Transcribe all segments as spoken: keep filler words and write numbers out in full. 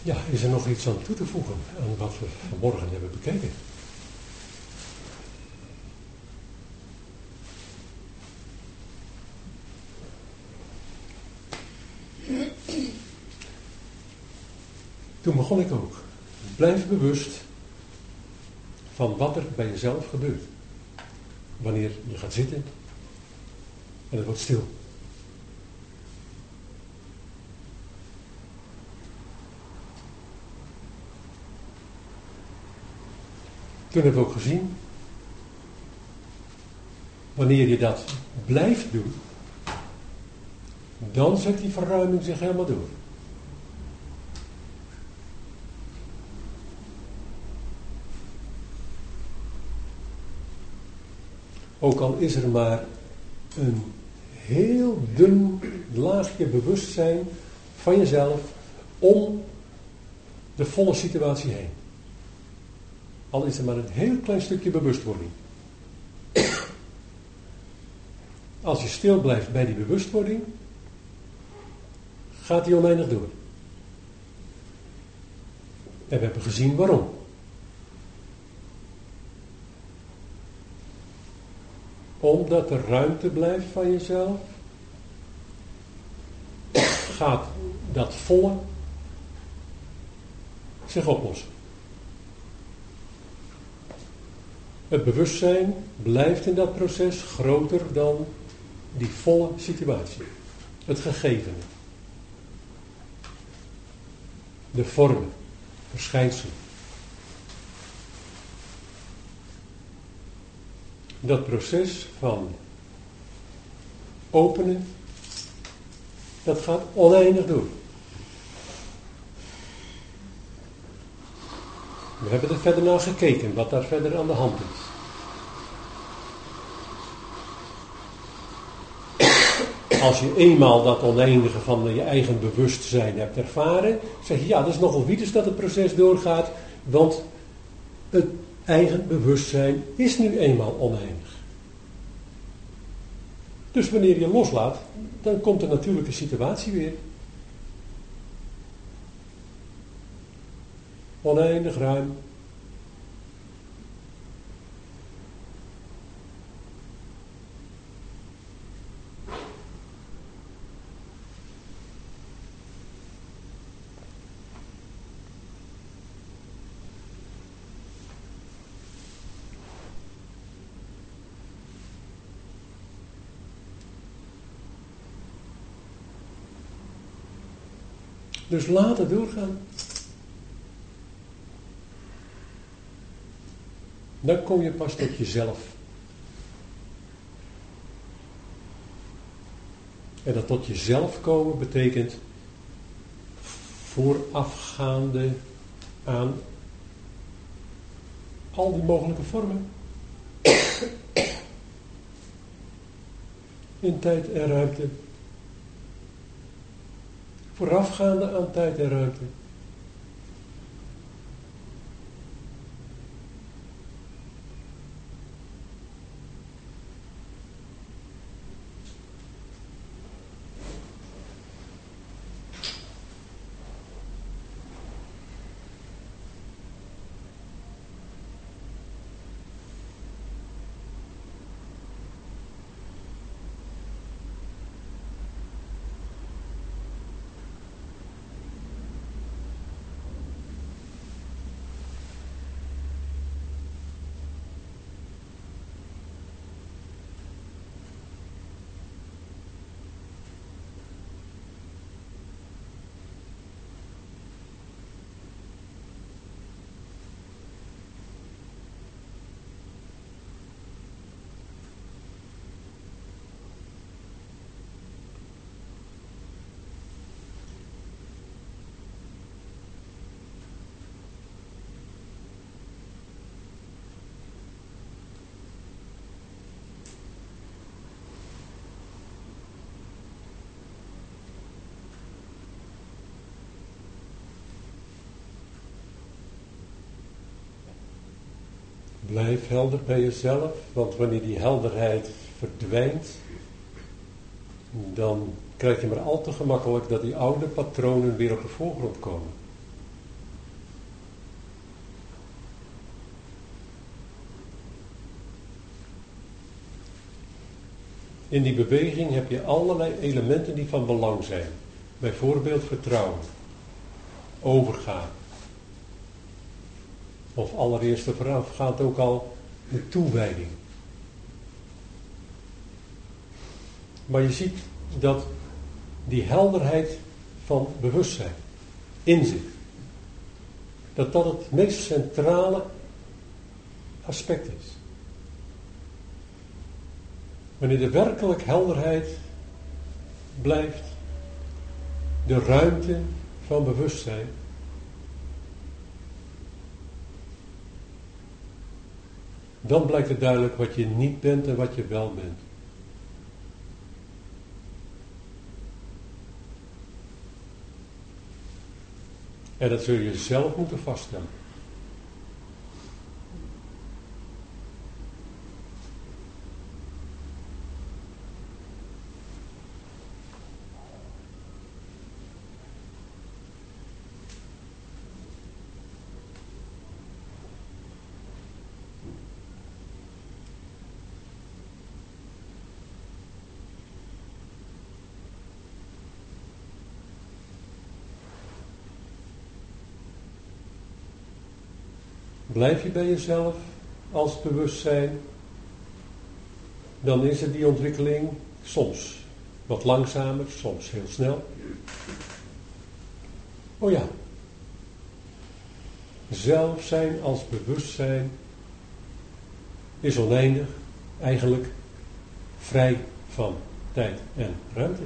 Ja, is er nog iets aan toe te voegen aan wat we vanmorgen hebben bekeken? Toen begon ik ook. Blijf bewust van wat er bij jezelf gebeurt. Wanneer je gaat zitten en het wordt stil. Toen hebben we ook gezien, wanneer je dat blijft doen, dan zet die verruiming zich helemaal door. Ook al is er maar een heel dun laagje bewustzijn van jezelf om de volle situatie heen. Al is er maar een heel klein stukje bewustwording. Als je stil blijft bij die bewustwording, gaat die oneindig door. En we hebben gezien waarom. Omdat er ruimte blijft van jezelf, gaat dat volle zich oplossen. Het bewustzijn blijft in dat proces groter dan die volle situatie. Het gegevene. De vormen, verschijnselen. Dat proces van openen, dat gaat oneindig door. We hebben er verder naar gekeken, wat daar verder aan de hand is. Als je eenmaal dat oneindige van je eigen bewustzijn hebt ervaren, zeg je, ja, dat is nogal wieters dat het proces doorgaat, want het eigen bewustzijn is nu eenmaal oneindig. Dus wanneer je loslaat, dan komt de natuurlijke situatie weer. Oneindig ruim. Dus laat het doorgaan. Dan kom je pas tot jezelf. En dat tot jezelf komen betekent voorafgaande aan al die mogelijke vormen. In tijd en ruimte. Voorafgaande aan tijd en ruimte. Blijf helder bij jezelf, want wanneer die helderheid verdwijnt, dan krijg je maar al te gemakkelijk dat die oude patronen weer op de voorgrond komen. In die beweging heb je allerlei elementen die van belang zijn. Bijvoorbeeld vertrouwen, overgave. Of allereerst voorafgaand ook al de toewijding. Maar je ziet dat die helderheid van bewustzijn, inzicht, dat dat het meest centrale aspect is. Wanneer de werkelijk helderheid blijft, de ruimte van bewustzijn, dan blijkt het duidelijk wat je niet bent en wat je wel bent. En dat zul je zelf moeten vaststellen. Blijf je bij jezelf als bewustzijn, dan is er die ontwikkeling soms wat langzamer, soms heel snel. Oh ja, zelf zijn als bewustzijn is oneindig, eigenlijk vrij van tijd en ruimte.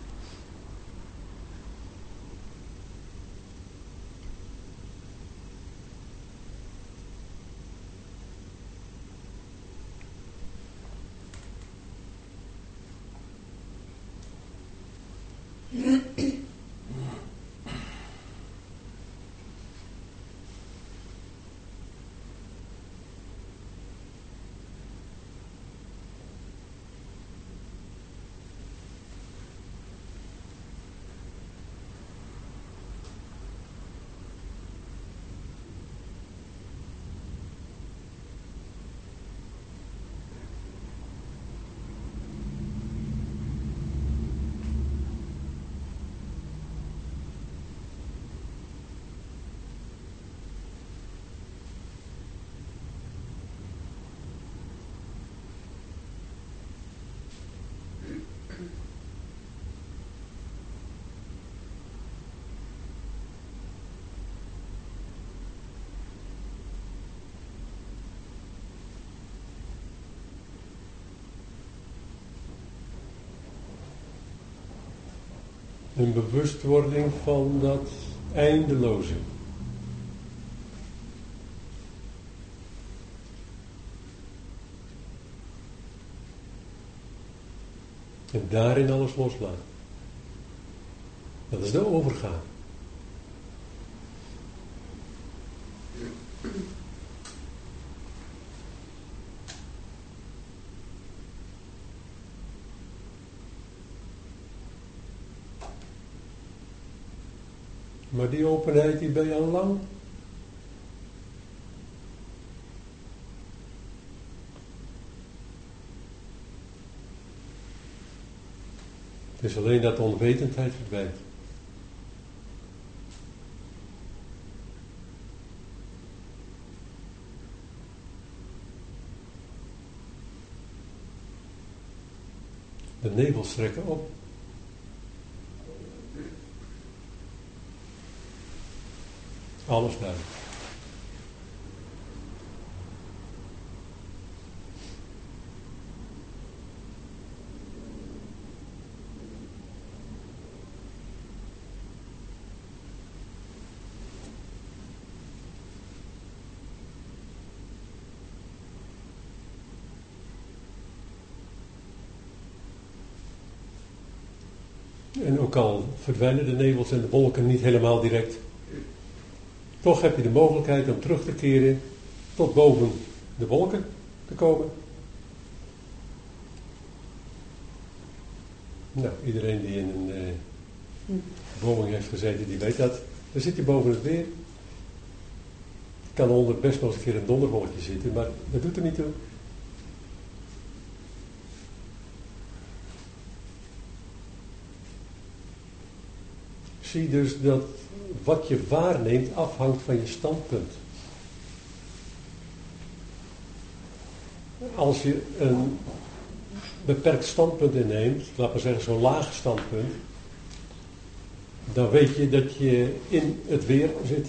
Een bewustwording van dat eindeloze. En daarin alles loslaten. Dat is de overgave. Maar die openheid die ben je al lang. Het is alleen dat de onwetendheid verdwijnt. De nevels trekken op. Alles duidelijk. En ook al verdwijnen de nevels en de wolken niet helemaal direct, toch heb je de mogelijkheid om terug te keren tot boven de wolken te komen. Nou, iedereen die in een uh, woning heeft gezeten, die weet dat. Dan zit je boven het weer. Kan onder best wel eens een keer een donderwolkje zitten, maar dat doet er niet toe. zie dus dat wat je waarneemt afhangt van je standpunt. Als je een beperkt standpunt inneemt, laat maar zeggen zo'n laag standpunt, dan weet je dat je in het weer zit.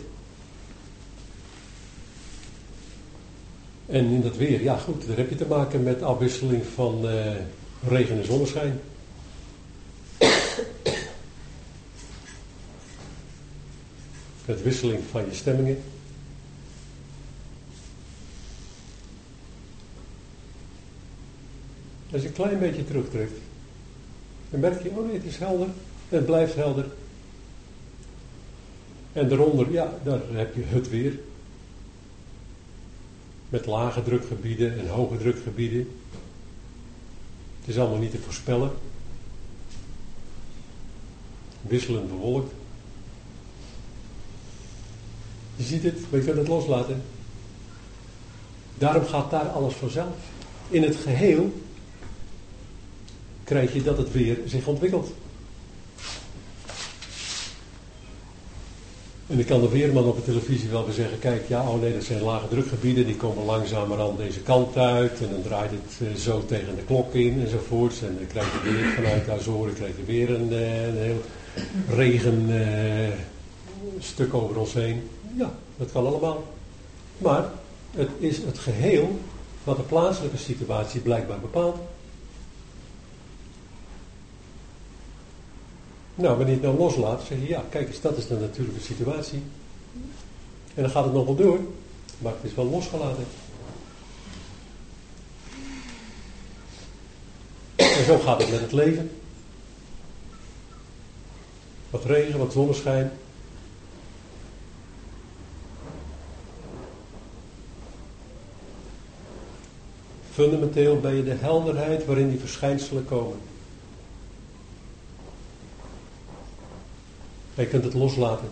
En in dat weer, ja goed, daar heb je te maken met afwisseling van uh, regen en zonneschijn. Met wisseling van je stemmingen. Als je een klein beetje terugtrekt, dan merk je, oh nee, het is helder. Het blijft helder. En daaronder, ja, daar heb je het weer. Met lage drukgebieden en hoge drukgebieden. Het is allemaal niet te voorspellen. Wisselend bewolkt. Je ziet het, maar je kunt het loslaten. Daarom gaat daar alles vanzelf. In het geheel krijg je dat het weer zich ontwikkelt. En dan kan de weerman op de televisie wel weer zeggen, kijk, ja, oh nee, dat zijn lage drukgebieden, die komen langzamerhand deze kant uit en dan draait het uh, zo tegen de klok in enzovoorts. En dan krijg je weer vanuit de Azoren, krijg je weer een, uh, een heel regen uh, stuk over ons heen. Ja, dat kan allemaal. Maar het is het geheel wat de plaatselijke situatie blijkbaar bepaalt. Nou, wanneer je het nou loslaat, zeg je, ja, kijk eens, dat is de natuurlijke situatie. En dan gaat het nog wel door, maar het is wel losgelaten. En zo gaat het met het leven. Wat regen, wat zonneschijn. Fundamenteel ben je de helderheid waarin die verschijnselen komen. En je kunt het loslaten.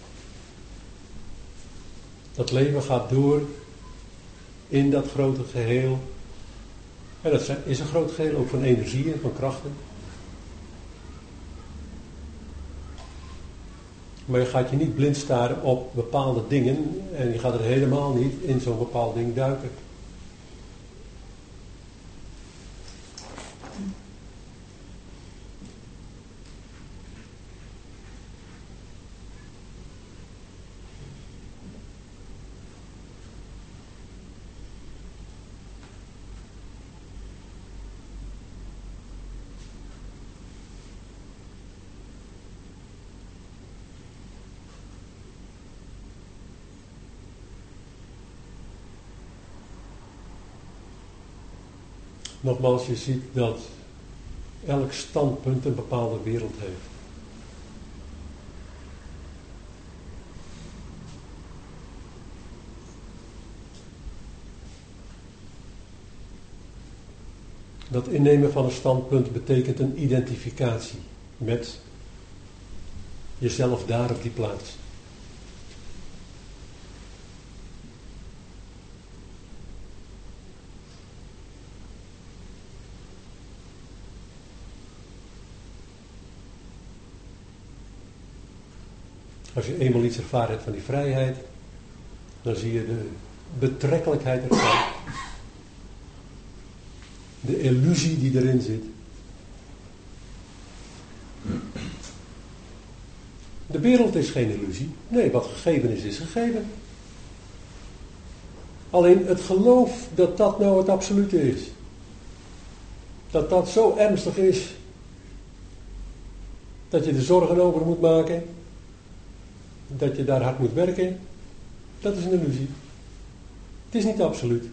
Dat leven gaat door in dat grote geheel. En dat is een groot geheel ook van energieën, van krachten. Maar je gaat je niet blind staren op bepaalde dingen en je gaat er helemaal niet in zo'n bepaald ding duiken. Nogmaals, je ziet dat elk standpunt een bepaalde wereld heeft. Dat innemen van een standpunt betekent een identificatie met jezelf daar op die plaats. Als je eenmaal iets ervaren hebt van die vrijheid, dan zie je de betrekkelijkheid ervan. De illusie die erin zit. De wereld is geen illusie. Nee, wat gegeven is, is gegeven. Alleen het geloof dat dat nou het absolute is. Dat dat zo ernstig is, dat je er zorgen over moet maken. Dat je daar hard moet werken, dat is een illusie. Het is niet absoluut.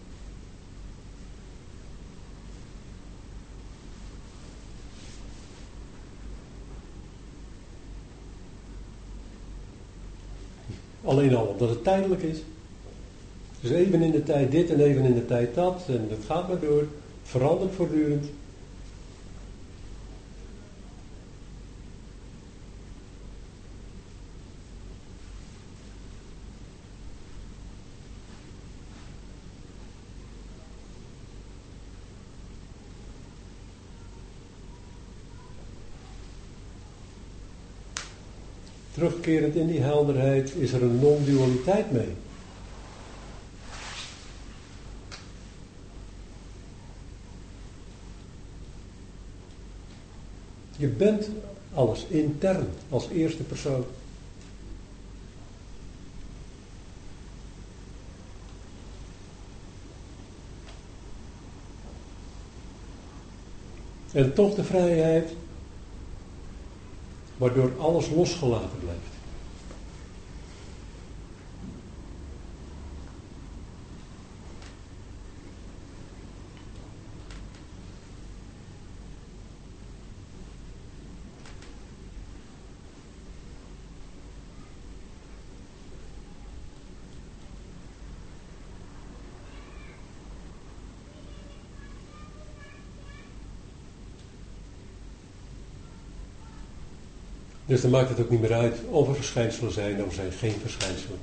Alleen al omdat het tijdelijk is. Dus even in de tijd dit en even in de tijd dat. En dat gaat maar door. Het verandert voortdurend. terugkerend in die helderheid, is er een non-dualiteit mee. Je bent alles intern, als eerste persoon. En toch de vrijheid, waardoor alles losgelaten blijft. Dus dan maakt het ook niet meer uit of er verschijnselen zijn of er zijn geen verschijnselen.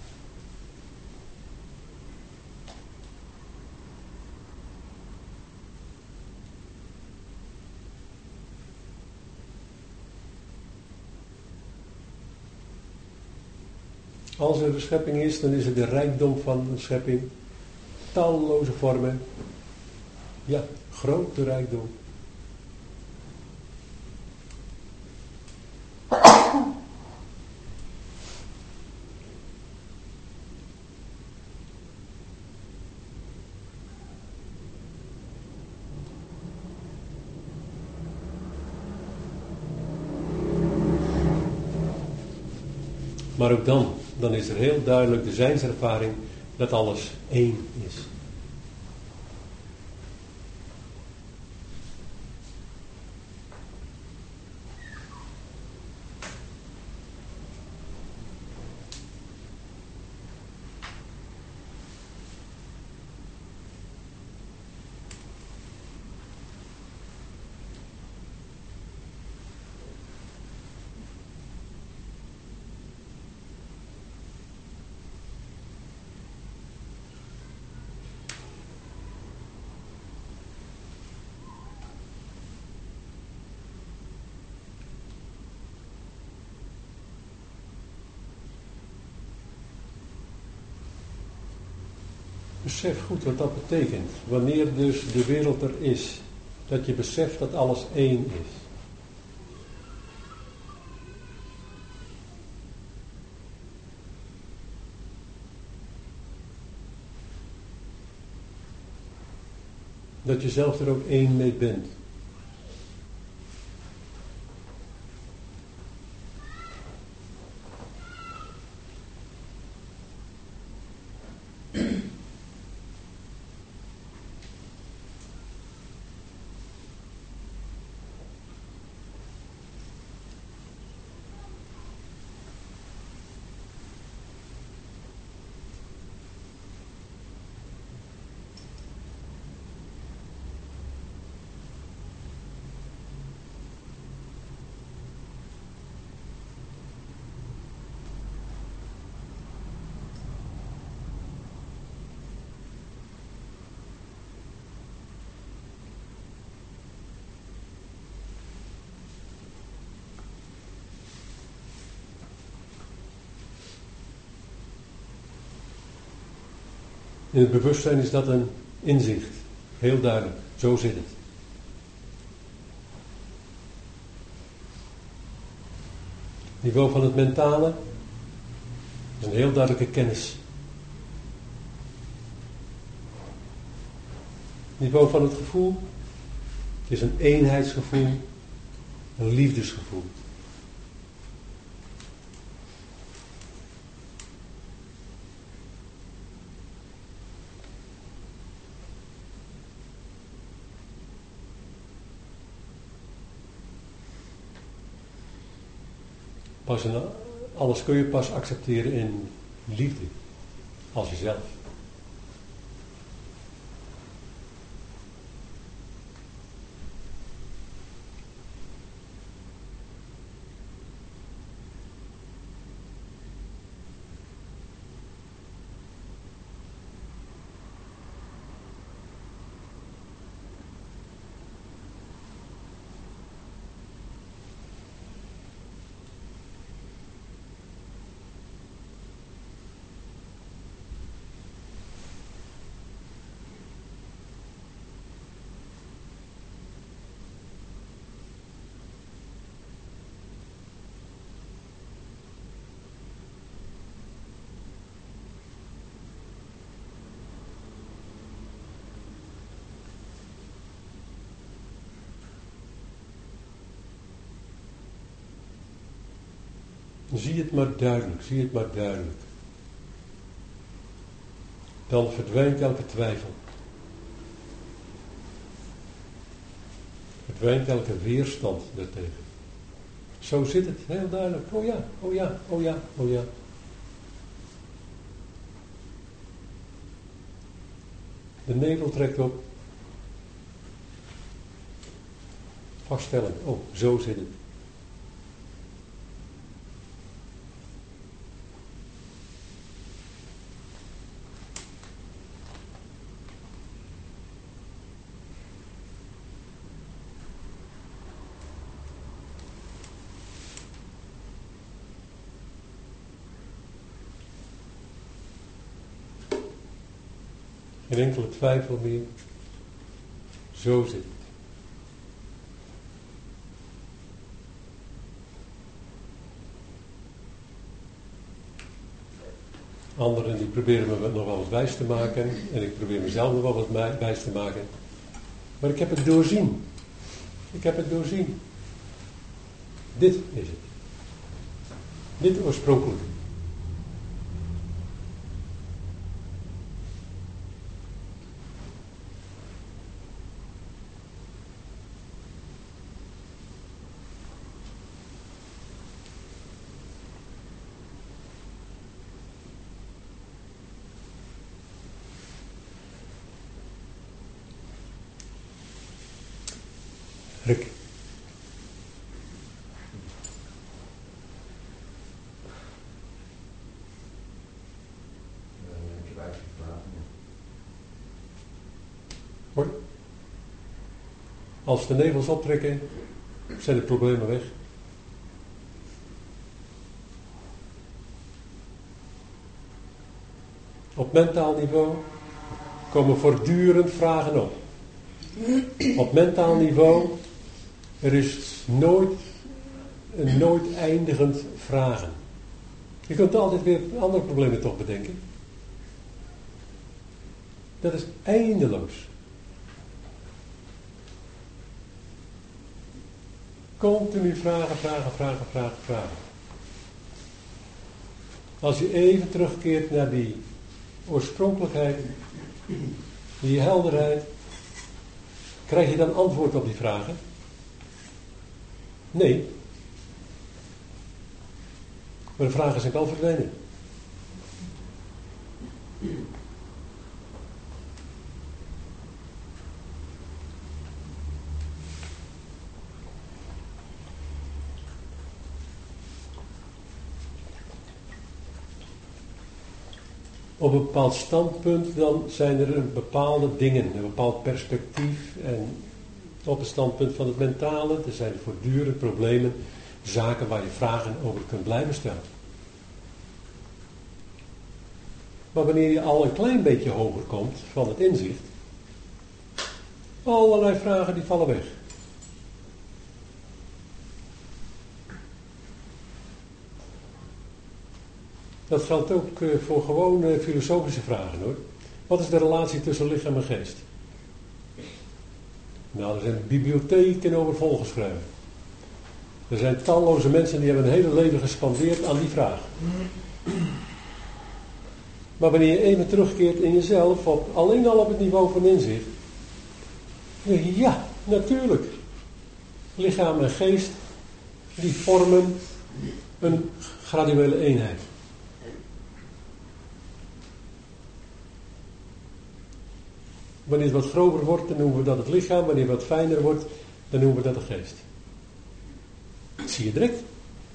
Als er een schepping is, dan is het de rijkdom van een schepping. Talloze vormen. Ja, grote rijkdom. Maar ook dan, dan is er heel duidelijk de zijnservaring dat alles één is. Besef goed wat dat betekent. Wanneer dus de wereld er is, dat je beseft dat alles één is. Dat je zelf er ook één mee bent. In het bewustzijn is dat een inzicht. Heel duidelijk. Zo zit het. Het niveau van het mentale is een heel duidelijke kennis. Het niveau van het gevoel is een eenheidsgevoel, een liefdesgevoel. Pas in, alles kun je pas accepteren in liefde, als jezelf. Zie het maar duidelijk, zie het maar duidelijk. Dan verdwijnt elke twijfel. Verdwijnt elke weerstand daartegen. Zo zit het, heel duidelijk. Oh ja, oh ja, oh ja, oh ja. De nevel trekt op. Vaststellen, oh, zo zit het. Geen enkele twijfel meer. Zo zit het. Anderen die proberen me nog wel wat wijs te maken. En ik probeer mezelf nog wel wat wijs te maken. Maar ik heb het doorzien. Ik heb het doorzien. Dit is het. Dit oorspronkelijk. Rick. Ja, ik heb eigenlijk vragen. Mooi. Als de nevels optrekken, zijn de problemen weg. Op mentaal niveau komen voortdurend vragen op. Op mentaal niveau, er is nooit een nooit eindigend vragen. Je kunt altijd weer andere problemen toch bedenken. Dat is eindeloos. Continu vragen, vragen, vragen, vragen, vragen. Als je even terugkeert naar die oorspronkelijkheid, die helderheid, krijg je dan antwoord op die vragen? Nee. Maar de vragen zijn wel verdwenen. Op een bepaald standpunt dan zijn er bepaalde dingen, een bepaald perspectief. En op het standpunt van het mentale, er zijn voortdurend problemen, zaken waar je vragen over kunt blijven stellen. Maar wanneer je al een klein beetje hoger komt van het inzicht, allerlei vragen die vallen weg. Dat geldt ook voor gewone filosofische vragen hoor. Wat is de relatie tussen lichaam en geest? Nou, er zijn bibliotheken over volgeschreven. Er zijn talloze mensen die hebben een hele leven gespandeerd aan die vraag. Maar wanneer je even terugkeert in jezelf, op, alleen al op het niveau van inzicht, dan denk je, ja, natuurlijk. Lichaam en geest, die vormen een graduele eenheid. Wanneer het wat grover wordt, dan noemen we dat het lichaam. Wanneer het wat fijner wordt, dan noemen we dat de geest. Dat zie je direct.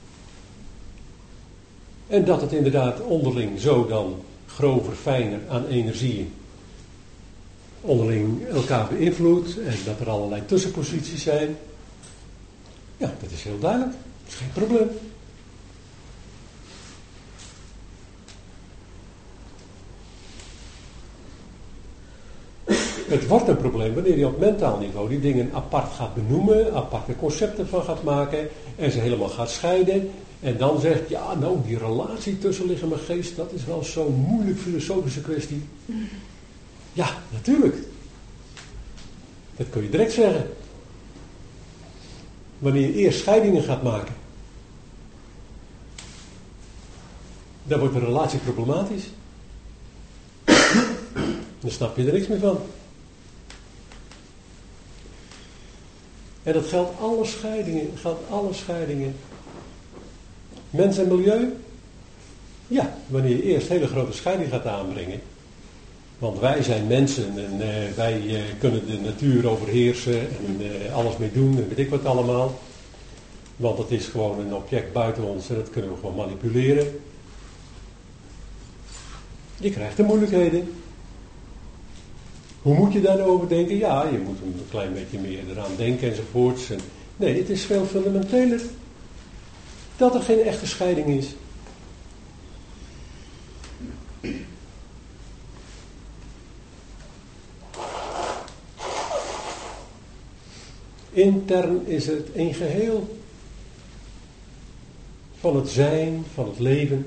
En dat het inderdaad onderling zo dan grover, fijner aan energie onderling elkaar beïnvloedt. En dat er allerlei tussenposities zijn. Ja, dat is heel duidelijk. Dat is geen probleem. Het wordt een probleem wanneer je op mentaal niveau die dingen apart gaat benoemen, aparte concepten van gaat maken en ze helemaal gaat scheiden. En dan zegt, ja nou die relatie tussen lichaam en geest, dat is wel zo'n moeilijk filosofische kwestie. Ja, natuurlijk. Dat kun je direct zeggen. Wanneer je eerst scheidingen gaat maken. dan wordt de relatie problematisch. Dan snap je er niks meer van. En dat geldt alle scheidingen, geldt alle scheidingen. Mens en milieu? Ja, wanneer je eerst hele grote scheiding gaat aanbrengen. Want wij zijn mensen en uh, wij uh, kunnen de natuur overheersen en uh, alles mee doen en weet ik wat allemaal. Want het is gewoon een object buiten ons en dat kunnen we gewoon manipuleren. Je krijgt er moeilijkheden. Hoe moet je daarover denken? Ja, je moet een klein beetje meer eraan denken enzovoorts. En nee, het is veel fundamenteler dat er geen echte scheiding is. Intern is het een geheel van het zijn, van het leven.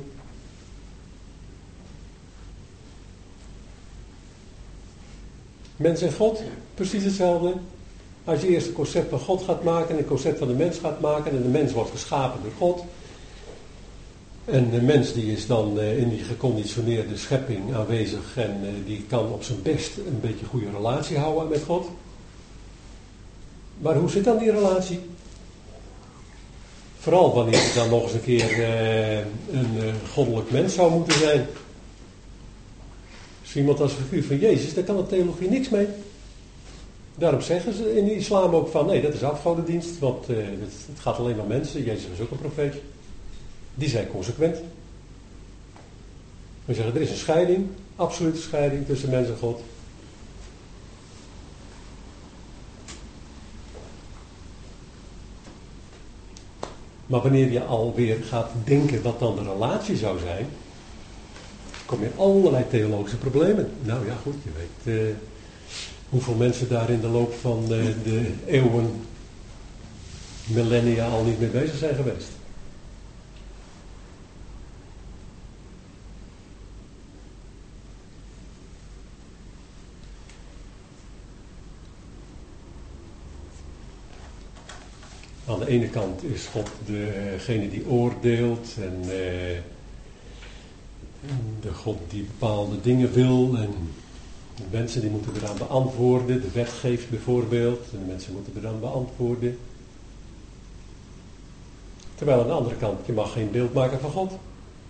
Mens en God, precies hetzelfde. Als je eerst een concept van God gaat maken en een concept van de mens gaat maken en de mens wordt geschapen door God. En de mens die is dan in die geconditioneerde schepping aanwezig en die kan op zijn best een beetje een goede relatie houden met God. Maar hoe zit dan die relatie? Vooral wanneer je dan nog eens een keer uh, een uh, goddelijk mens zou moeten zijn. Dus iemand als figuur van Jezus, daar kan de theologie niks mee. Daarom zeggen ze in de islam ook van, nee, dat is afgodendienst, want uh, het, het gaat alleen om mensen. Jezus was ook een profeet. Die zijn consequent. We zeggen, er is een scheiding, absolute scheiding tussen mens en God. Maar wanneer je alweer gaat denken wat dan de relatie zou zijn, kom je in allerlei theologische problemen. Nou ja, goed, je weet uh, hoeveel mensen daar in de loop van de, de eeuwen, millennia al niet mee bezig zijn geweest. Aan de ene kant is God degene die oordeelt en uh, de God die bepaalde dingen wil en de mensen die moeten eraan beantwoorden, de wet geeft bijvoorbeeld en de mensen moeten eraan beantwoorden. Terwijl aan de andere kant, je mag geen beeld maken van God.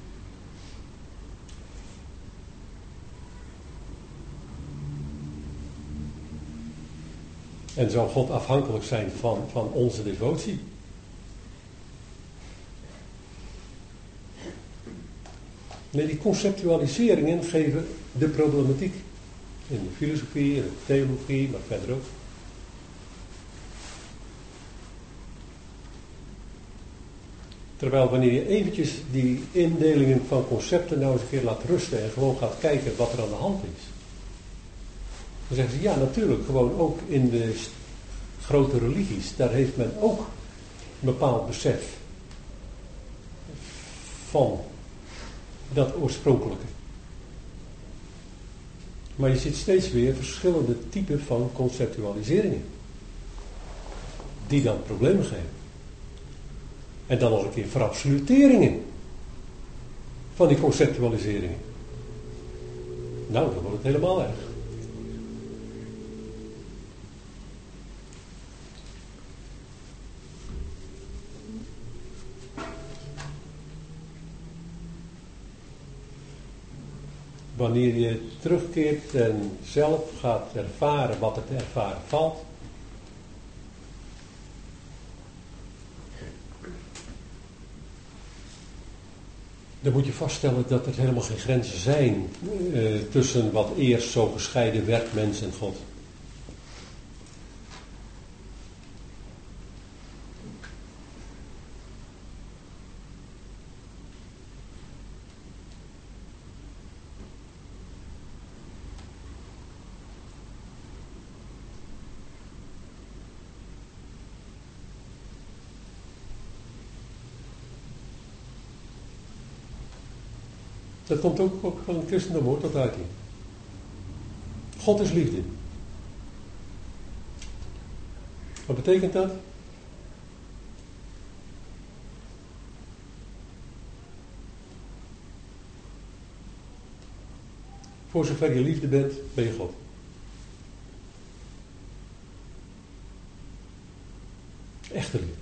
En zou God afhankelijk zijn van, van onze devotie? Nee, die conceptualiseringen geven de problematiek. In de filosofie, in de theologie, maar verder ook. Terwijl wanneer je eventjes die indelingen van concepten nou eens een keer laat rusten en gewoon gaat kijken wat er aan de hand is. Dan zeggen ze, ja natuurlijk, gewoon ook in de st- grote religies, daar heeft men ook een bepaald besef van dat oorspronkelijke. Maar je ziet steeds weer verschillende typen van conceptualiseringen, die dan problemen geven. En dan nog een keer verabsoluteringen van die conceptualiseringen. Nou, dan wordt het helemaal erg. Wanneer je terugkeert en zelf gaat ervaren wat er te ervaren valt. Dan moet je vaststellen dat er helemaal geen grenzen zijn uh, tussen wat eerst zo gescheiden werd, mens en God. Dat komt ook, ook van het christendom hoor, tot uiting. God is liefde. Wat betekent dat? Voor zover je liefde bent, ben je God. Echte liefde.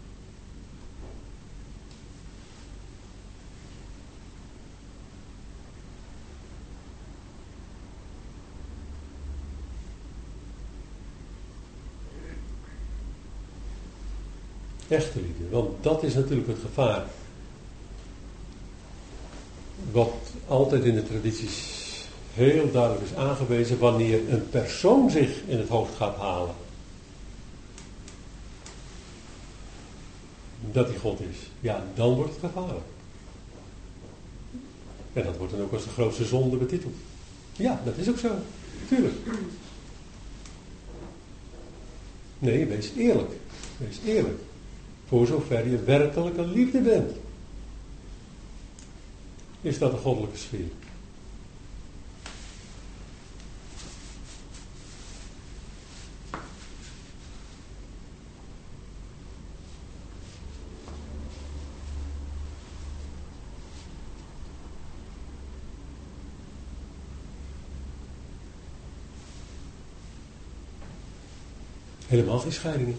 Echte liefde, want dat is natuurlijk het gevaar. Wat altijd in de tradities heel duidelijk is aangewezen, wanneer een persoon zich in het hoofd gaat halen. Dat hij God is. Ja, dan wordt het gevaarlijk. En dat wordt dan ook als de grootste zonde betiteld. Ja, dat is ook zo. Tuurlijk. Nee, wees eerlijk. Wees eerlijk. Voor zover je werkelijke liefde bent. Is dat een goddelijke sfeer. Helemaal geen scheidingen.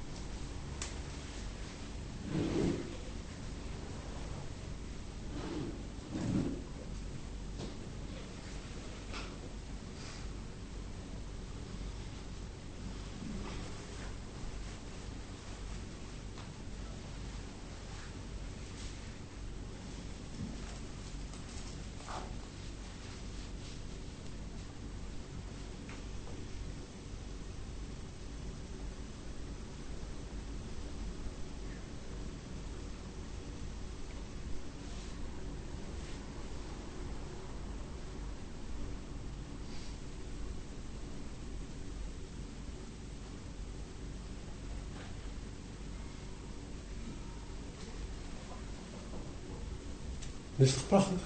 Dat is toch prachtig?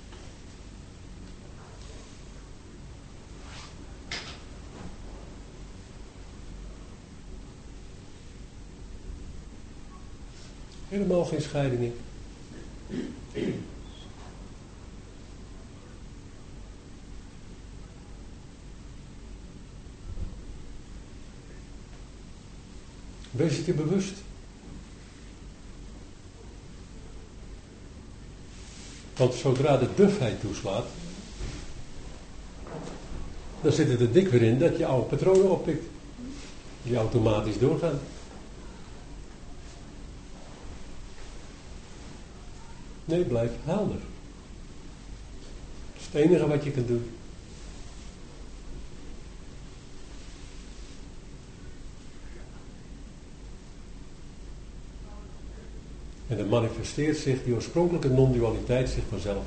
Helemaal geen scheidingen. Wees het je bewust. Want zodra de dufheid toeslaat, dan zit het er dik weer in dat je oude patronen oppikt. Die automatisch doorgaan. Nee, blijf helder. Dat is het enige wat je kunt doen. En dan manifesteert zich die oorspronkelijke non-dualiteit zich vanzelf.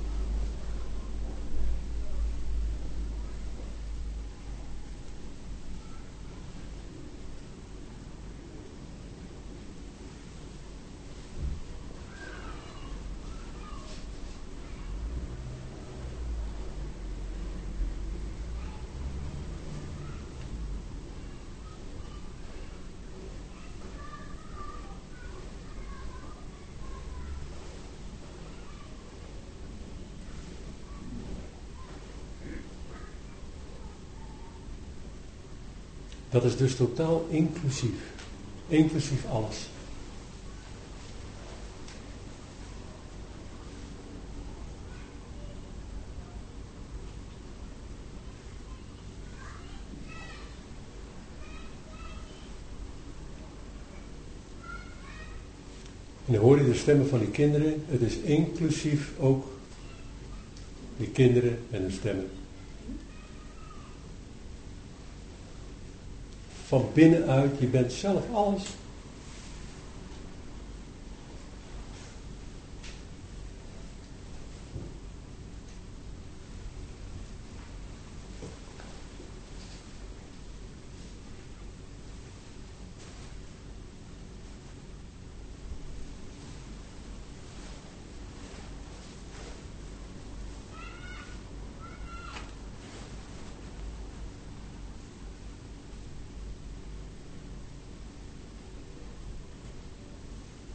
Dat is dus totaal inclusief. Inclusief alles. En dan hoor je de stemmen van die kinderen. Het is inclusief ook die kinderen en hun stemmen. Van binnenuit, je bent zelf alles.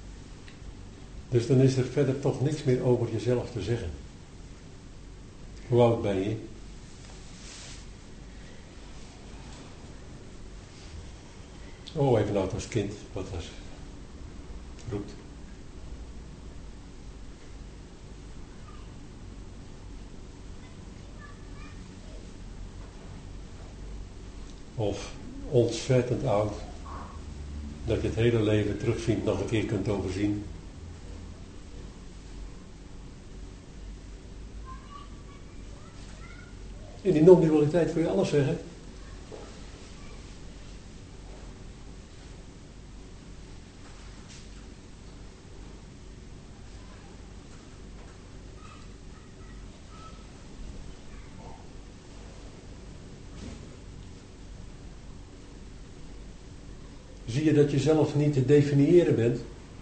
Dus dan is er verder toch niks meer over jezelf te zeggen. Hoe oud ben je? Oh, even oud als kind, wat was roept. Of ontzettend oud, dat je het hele leven terugziend nog een keer kunt overzien. In die non-dualiteit kun je alles zeggen. Zie je dat je zelf niet te definiëren bent?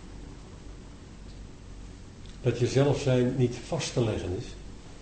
Dat je zelf zijn niet vast te leggen is?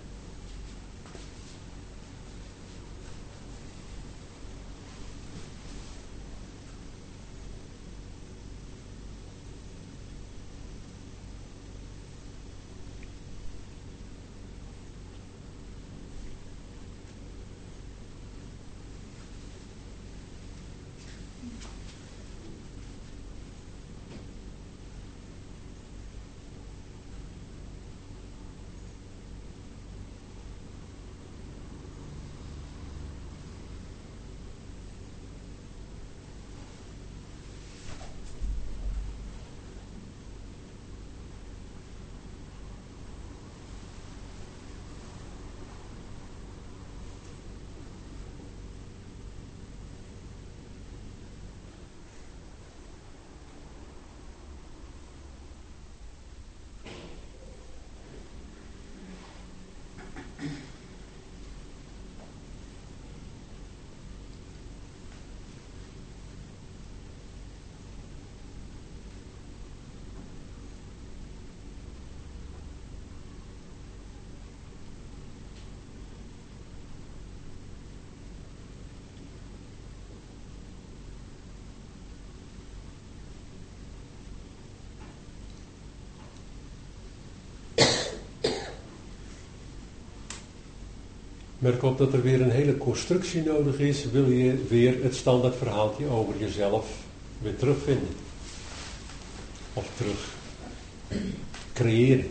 Merk op dat er weer een hele constructie nodig is, wil je weer het standaard verhaaltje over jezelf weer terugvinden. Of terug creëren.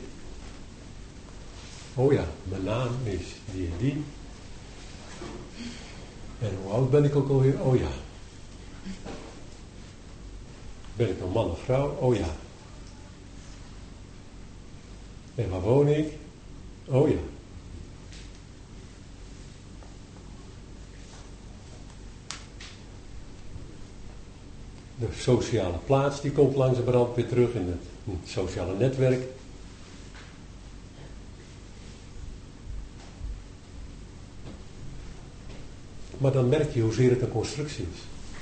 Oh ja, mijn naam is die en die. En hoe oud ben ik ook alweer? Oh ja. Ben ik een man of vrouw? Oh ja. En waar woon ik? Oh ja. De sociale plaats die komt langzamerhand weer terug in het, in het sociale netwerk. Maar dan merk je hoezeer het een constructie is.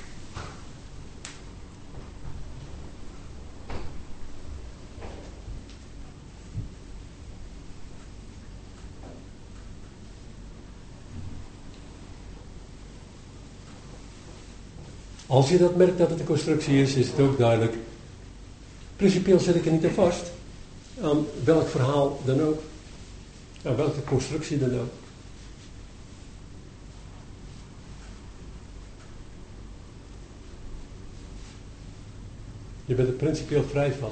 Als je dat merkt dat het een constructie is, is het ook duidelijk. Principieel zit ik er niet aan vast. Aan welk verhaal dan ook. Aan welke constructie dan ook. Je bent er principieel vrij van.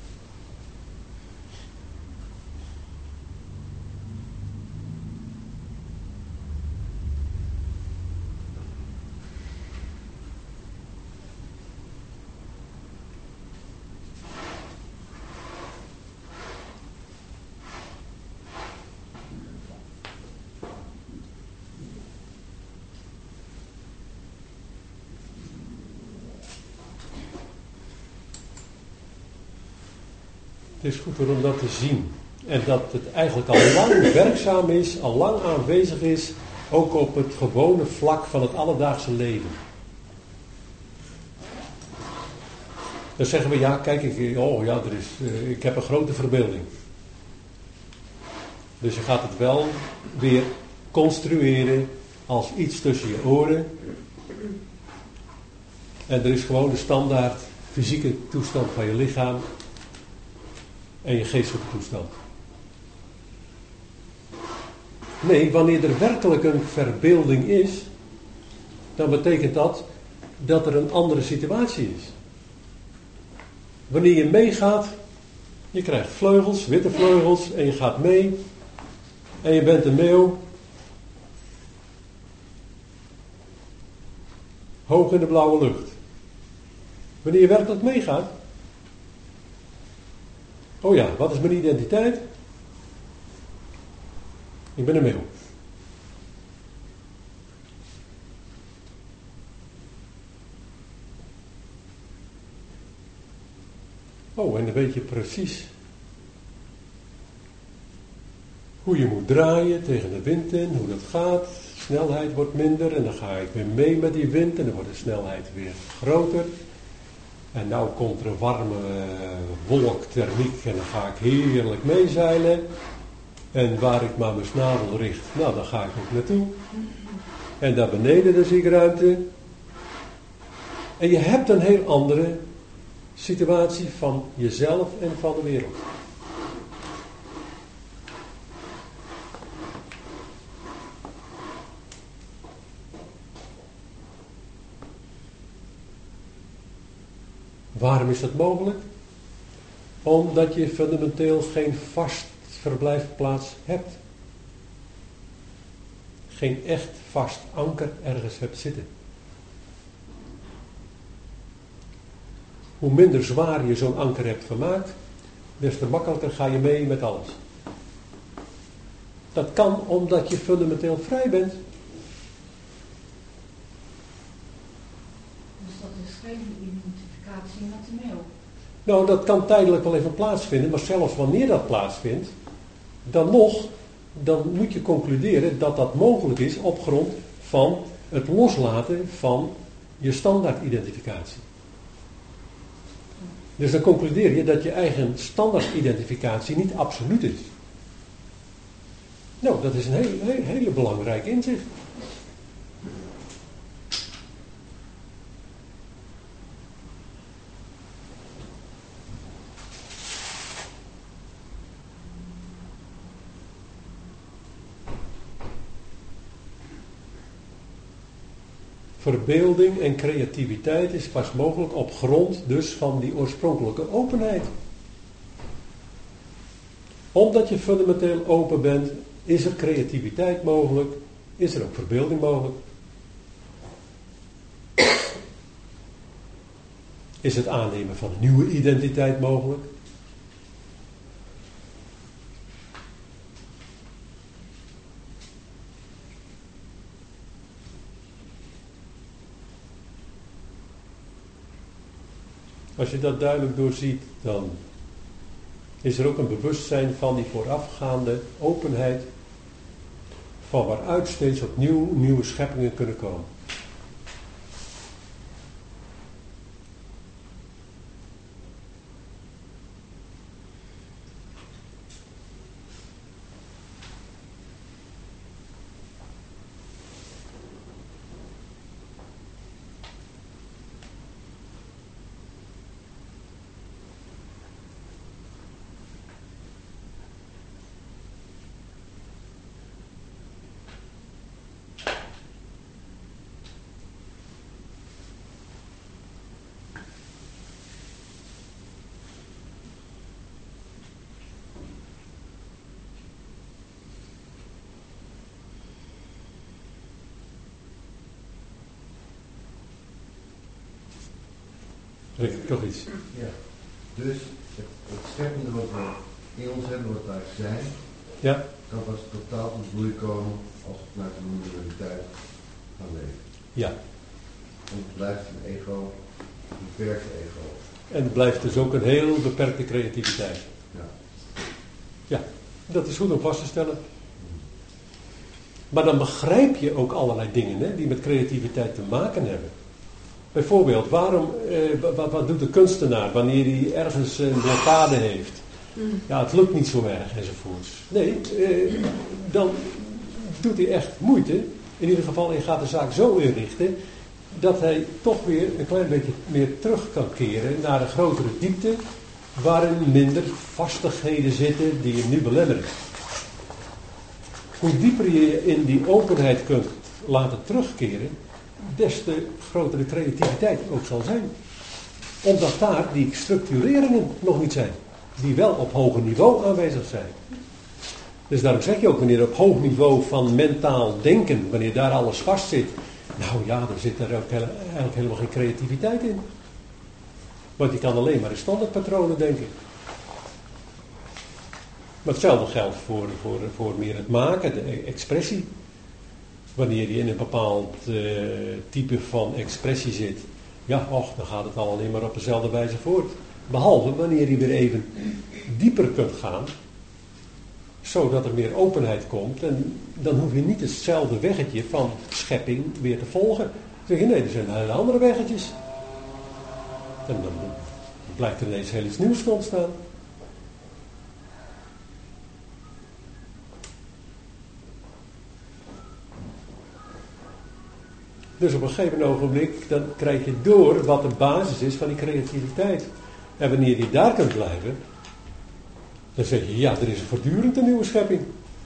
Het is goed om dat te zien. En dat het eigenlijk al lang werkzaam is, al lang aanwezig is, ook op het gewone vlak van het alledaagse leven. Dan zeggen we, ja, kijk, ik, oh ja, er is, uh, ik heb een grote verbeelding. Dus je gaat het wel weer construeren als iets tussen je oren. En er is gewoon de standaard fysieke toestand van je lichaam. En je geestelijke toestand. Nee, wanneer er werkelijk een verbeelding is, dan betekent dat dat er een andere situatie is. Wanneer je meegaat, je krijgt vleugels, witte vleugels, en je gaat mee, en je bent een meeuw, hoog in de blauwe lucht. Wanneer je werkelijk meegaat, oh ja, wat is mijn identiteit? Ik ben een meeuw. Oh, en dan weet je precies hoe je moet draaien tegen de wind in, hoe dat gaat. Snelheid wordt minder en dan ga ik weer mee met die wind en dan wordt de snelheid weer groter. En nou komt er een warme wolk thermiek en dan ga ik heerlijk meezeilen. En waar ik maar mijn snavel richt, nou dan ga ik ook naartoe. En daar beneden dan zie ik ruimte. En je hebt een heel andere situatie van jezelf en van de wereld. Waarom is dat mogelijk? Omdat je fundamenteel geen vast verblijfplaats hebt. Geen echt vast anker ergens hebt zitten. Hoe minder zwaar je zo'n anker hebt gemaakt, des te makkelijker ga je mee met alles. Dat kan omdat je fundamenteel vrij bent. Dus dat is geen identificatie met de meeuw. Nou, dat kan tijdelijk wel even plaatsvinden, maar zelfs wanneer dat plaatsvindt, dan nog, dan moet je concluderen dat dat mogelijk is op grond van het loslaten van je standaardidentificatie. Dus dan concludeer je dat je eigen standaardidentificatie niet absoluut is. Nou, dat is een hele, hele, hele belangrijk inzicht. Verbeelding en creativiteit is pas mogelijk op grond dus van die oorspronkelijke openheid. Omdat je fundamenteel open bent, is er creativiteit mogelijk, is er ook verbeelding mogelijk. Is het aannemen van een nieuwe identiteit mogelijk? Als je dat duidelijk doorziet, dan is er ook een bewustzijn van die voorafgaande openheid, van waaruit steeds opnieuw nieuwe scheppingen kunnen komen. Rick, toch iets? Ja, dus het, het scheppende wat we in ons hebben, wat wij zijn, Ja. kan pas totaal tot bloei komen als we vanuit de modaliteit gaan leven. Ja. En het blijft een ego, een beperkte ego. En het blijft dus ook een heel beperkte creativiteit. Ja. Ja, dat is goed om vast te stellen. Maar dan begrijp je ook allerlei dingen hè, die met creativiteit te maken hebben. Bijvoorbeeld, waarom, eh, wat, wat doet de kunstenaar wanneer hij ergens een blokkade heeft? Ja, het lukt niet zo erg enzovoorts. Nee, eh, dan doet hij echt moeite. In ieder geval, hij gaat de zaak zo inrichten dat hij toch weer een klein beetje meer terug kan keren naar een grotere diepte, waarin minder vastigheden zitten die hem nu belemmeren. hoe dieper je je in die openheid kunt laten terugkeren, des te groter de creativiteit ook zal zijn. Omdat daar die structureringen nog niet zijn, die wel op hoger niveau aanwezig zijn. Dus daarom zeg je ook, wanneer op hoog niveau van mentaal denken, wanneer daar alles vast zit, nou ja, dan zit er ook hele, eigenlijk helemaal geen creativiteit in. Want je kan alleen maar in standaardpatronen denken. Maar hetzelfde geldt voor, voor, voor meer het maken, de expressie. Wanneer je in een bepaald uh, type van expressie zit, ja, och, dan gaat het al alleen maar op dezelfde wijze voort. Behalve wanneer je weer even dieper kunt gaan, zodat er meer openheid komt. En dan hoef je niet hetzelfde weggetje van schepping weer te volgen. Dan zeg je, nee, er zijn hele andere weggetjes. En dan blijkt er ineens heel iets nieuws te ontstaan. Dus op een gegeven ogenblik, dan krijg je door wat de basis is van die creativiteit. En wanneer je daar kunt blijven, dan zeg je, ja, er is voortdurend een nieuwe schepping.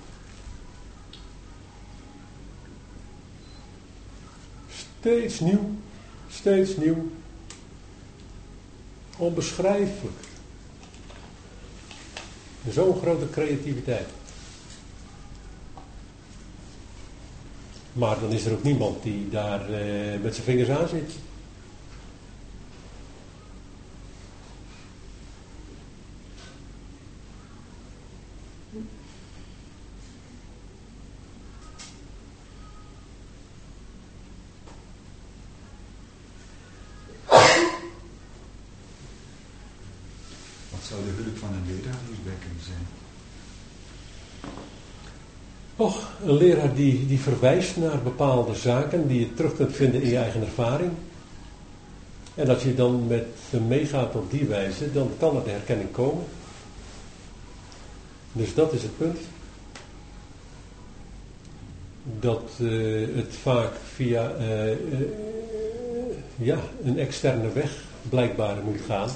Steeds nieuw, steeds nieuw. Onbeschrijfelijk. Zo'n grote creativiteit. Maar dan is er ook niemand die daar uh, met zijn vingers aan zit. Wat zou de hulp van een leraar hierbij kunnen zijn? Och, een leraar die, die verwijst naar bepaalde zaken die je terug kunt vinden in je eigen ervaring. En als je dan met hem meegaat op die wijze, dan kan er de herkenning komen. Dus dat is het punt. Dat uh, het vaak via uh, uh, ja, een externe weg blijkbaar moet gaan.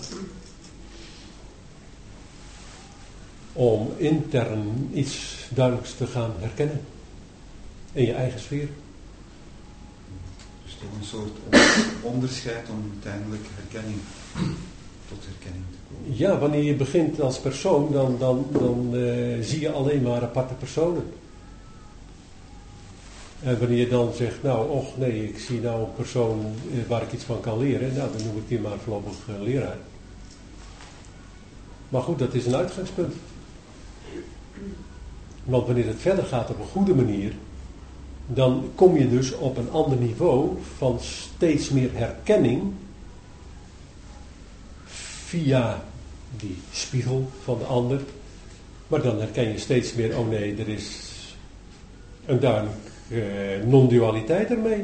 Om intern iets duidelijks te gaan herkennen. In je eigen sfeer. Dus toch een soort onderscheid om uiteindelijk herkenning, tot herkenning te komen. Ja, wanneer je begint als persoon, dan, dan, dan uh, zie je alleen maar aparte personen. En wanneer je dan zegt, nou, och nee, ik zie nou een persoon uh, waar ik iets van kan leren, nou, dan noem ik die maar voorlopig uh, leraar. Maar goed, dat is een uitgangspunt. Want wanneer het verder gaat op een goede manier, dan kom je dus op een ander niveau van steeds meer herkenning via die spiegel van de ander. Maar dan herken je steeds meer, oh nee, er is een duidelijk uh, non-dualiteit ermee.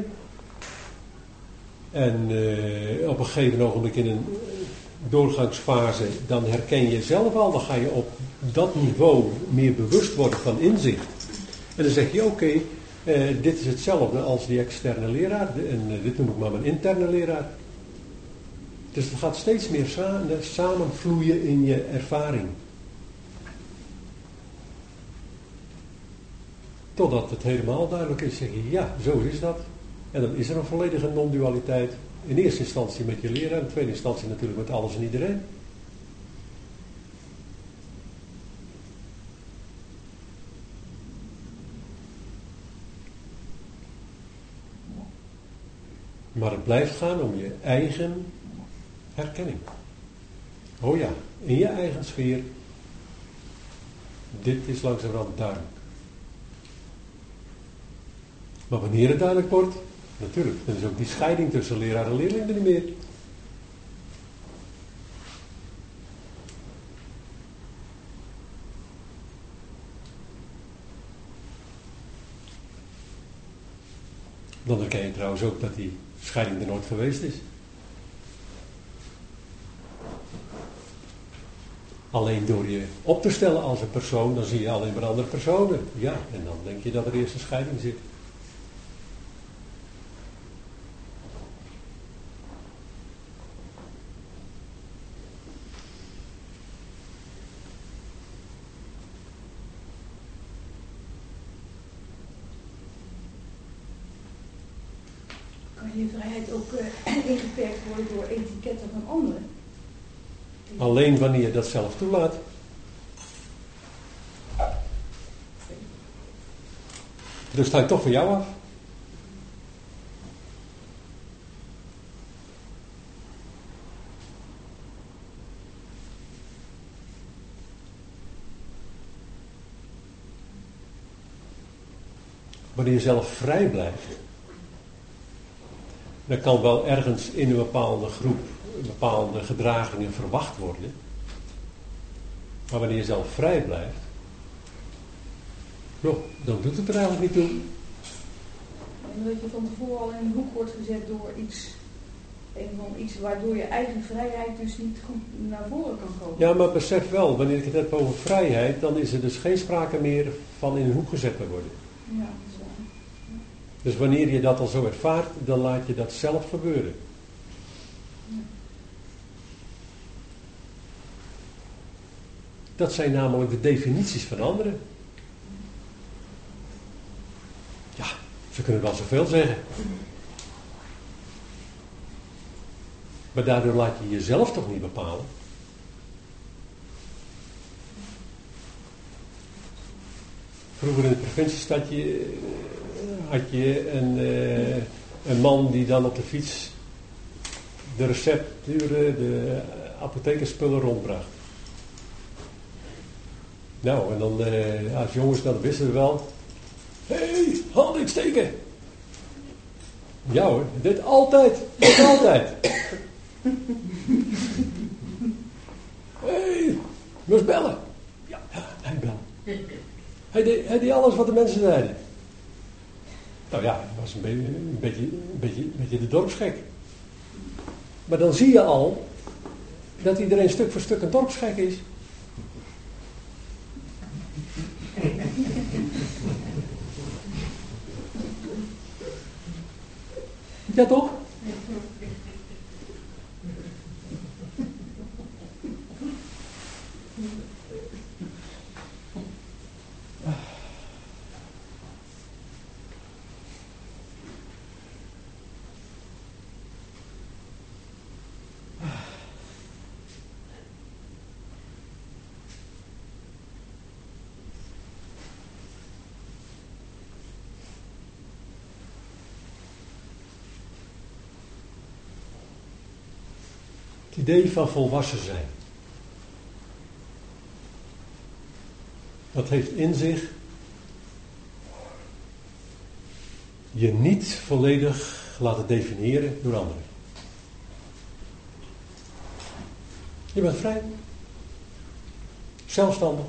En uh, op een gegeven ogenblik in een doorgangsfase, dan herken je zelf al, dan ga je op dat niveau meer bewust worden van inzicht. En dan zeg je, oké, okay, uh, dit is hetzelfde als die externe leraar, en uh, dit noem ik maar mijn interne leraar. Dus het gaat steeds meer samen, samenvloeien in je ervaring. Totdat het helemaal duidelijk is, zeg je, ja, zo is dat. En dan is er een volledige non-dualiteit. In eerste instantie met je leraar, in tweede instantie natuurlijk met alles en iedereen. Maar het blijft gaan om je eigen herkenning. Oh ja, in je eigen sfeer. Dit is langzamerhand duidelijk. Maar wanneer het duidelijk wordt, natuurlijk, dan is ook die scheiding tussen leraar en leerling er niet meer. Dan herken je trouwens ook dat die scheiding er nooit geweest is. Alleen door je op te stellen als een persoon, dan zie je alleen maar andere personen. Ja, en dan denk je dat er eerst een scheiding zit. je vrijheid ook uh, ingeperkt worden door etiketten van anderen. Alleen wanneer je dat zelf toelaat. Dus het hangt toch van jou af. Wanneer je zelf vrij blijft, dan kan wel ergens in een bepaalde groep bepaalde gedragingen verwacht worden. Maar wanneer je zelf vrij blijft, joh, dan doet het er eigenlijk niet toe. En dat je van tevoren al in een hoek wordt gezet door iets, een van iets waardoor je eigen vrijheid dus niet goed naar voren kan komen. Ja, maar besef wel, wanneer ik het heb over vrijheid, dan is er dus geen sprake meer van in een hoek gezet te worden. Ja, dat is waar. Dus wanneer je dat al zo ervaart, dan laat je dat zelf gebeuren. Dat zijn namelijk de definities van anderen. Ja, ze kunnen wel zoveel zeggen. Maar daardoor laat je jezelf toch niet bepalen. Vroeger in het provinciestadje had je een, uh, een man die dan op de fiets de recepturen, de apothekerspullen rondbracht. Nou, en dan uh, als jongens dan wisten we wel. Hé, hey, hand insteken! Ja hoor, dit altijd, dit altijd. Hé, hey, moest bellen. Ja, ja, hij belde. Hij deed, hij deed alles wat de mensen zeiden. Nou ja, hij was een, be- een, beetje, een, beetje, een beetje de dorpsgek. Maar dan zie je al dat iedereen stuk voor stuk een dorpsgek is. Ja toch? Het idee van volwassen zijn. Dat heeft in zich je niet volledig laten definiëren door anderen. Je bent vrij. Zelfstandig.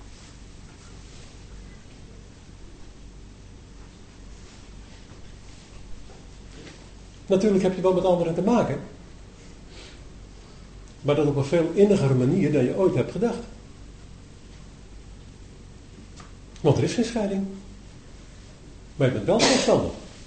Natuurlijk heb je wel met anderen te maken. Maar dat op een veel innigere manier dan je ooit hebt gedacht. Want er is geen scheiding. Maar je bent wel zelfstandig.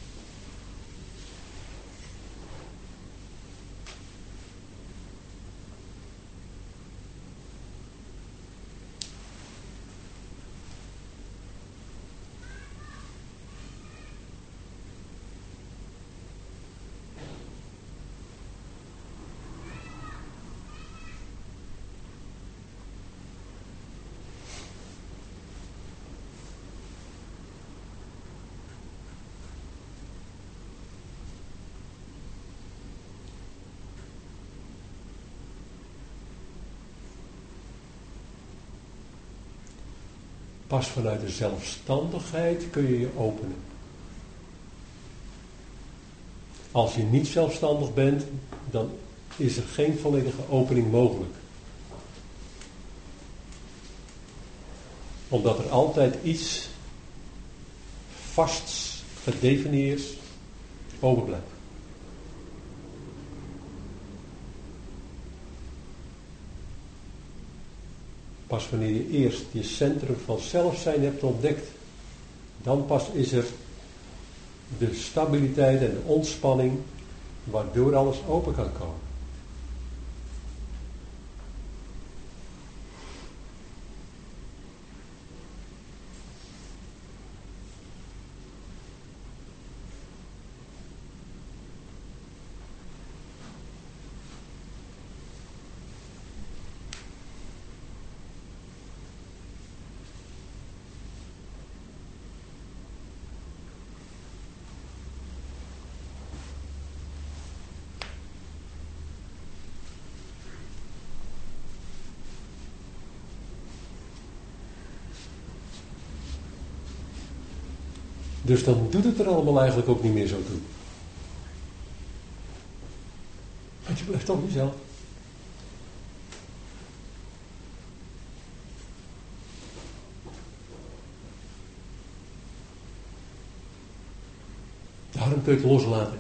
Pas vanuit de zelfstandigheid kun je je openen. Als je niet zelfstandig bent, dan is er geen volledige opening mogelijk. Omdat er altijd iets vasts, gedefinieerd, overblijft. Pas wanneer je eerst je centrum van zelfzijn hebt ontdekt, dan pas is er de stabiliteit en de ontspanning waardoor alles open kan komen. Dus dan doet het er allemaal eigenlijk ook niet meer zo toe. Want je blijft toch jezelf. Daarom kun je het loslaten.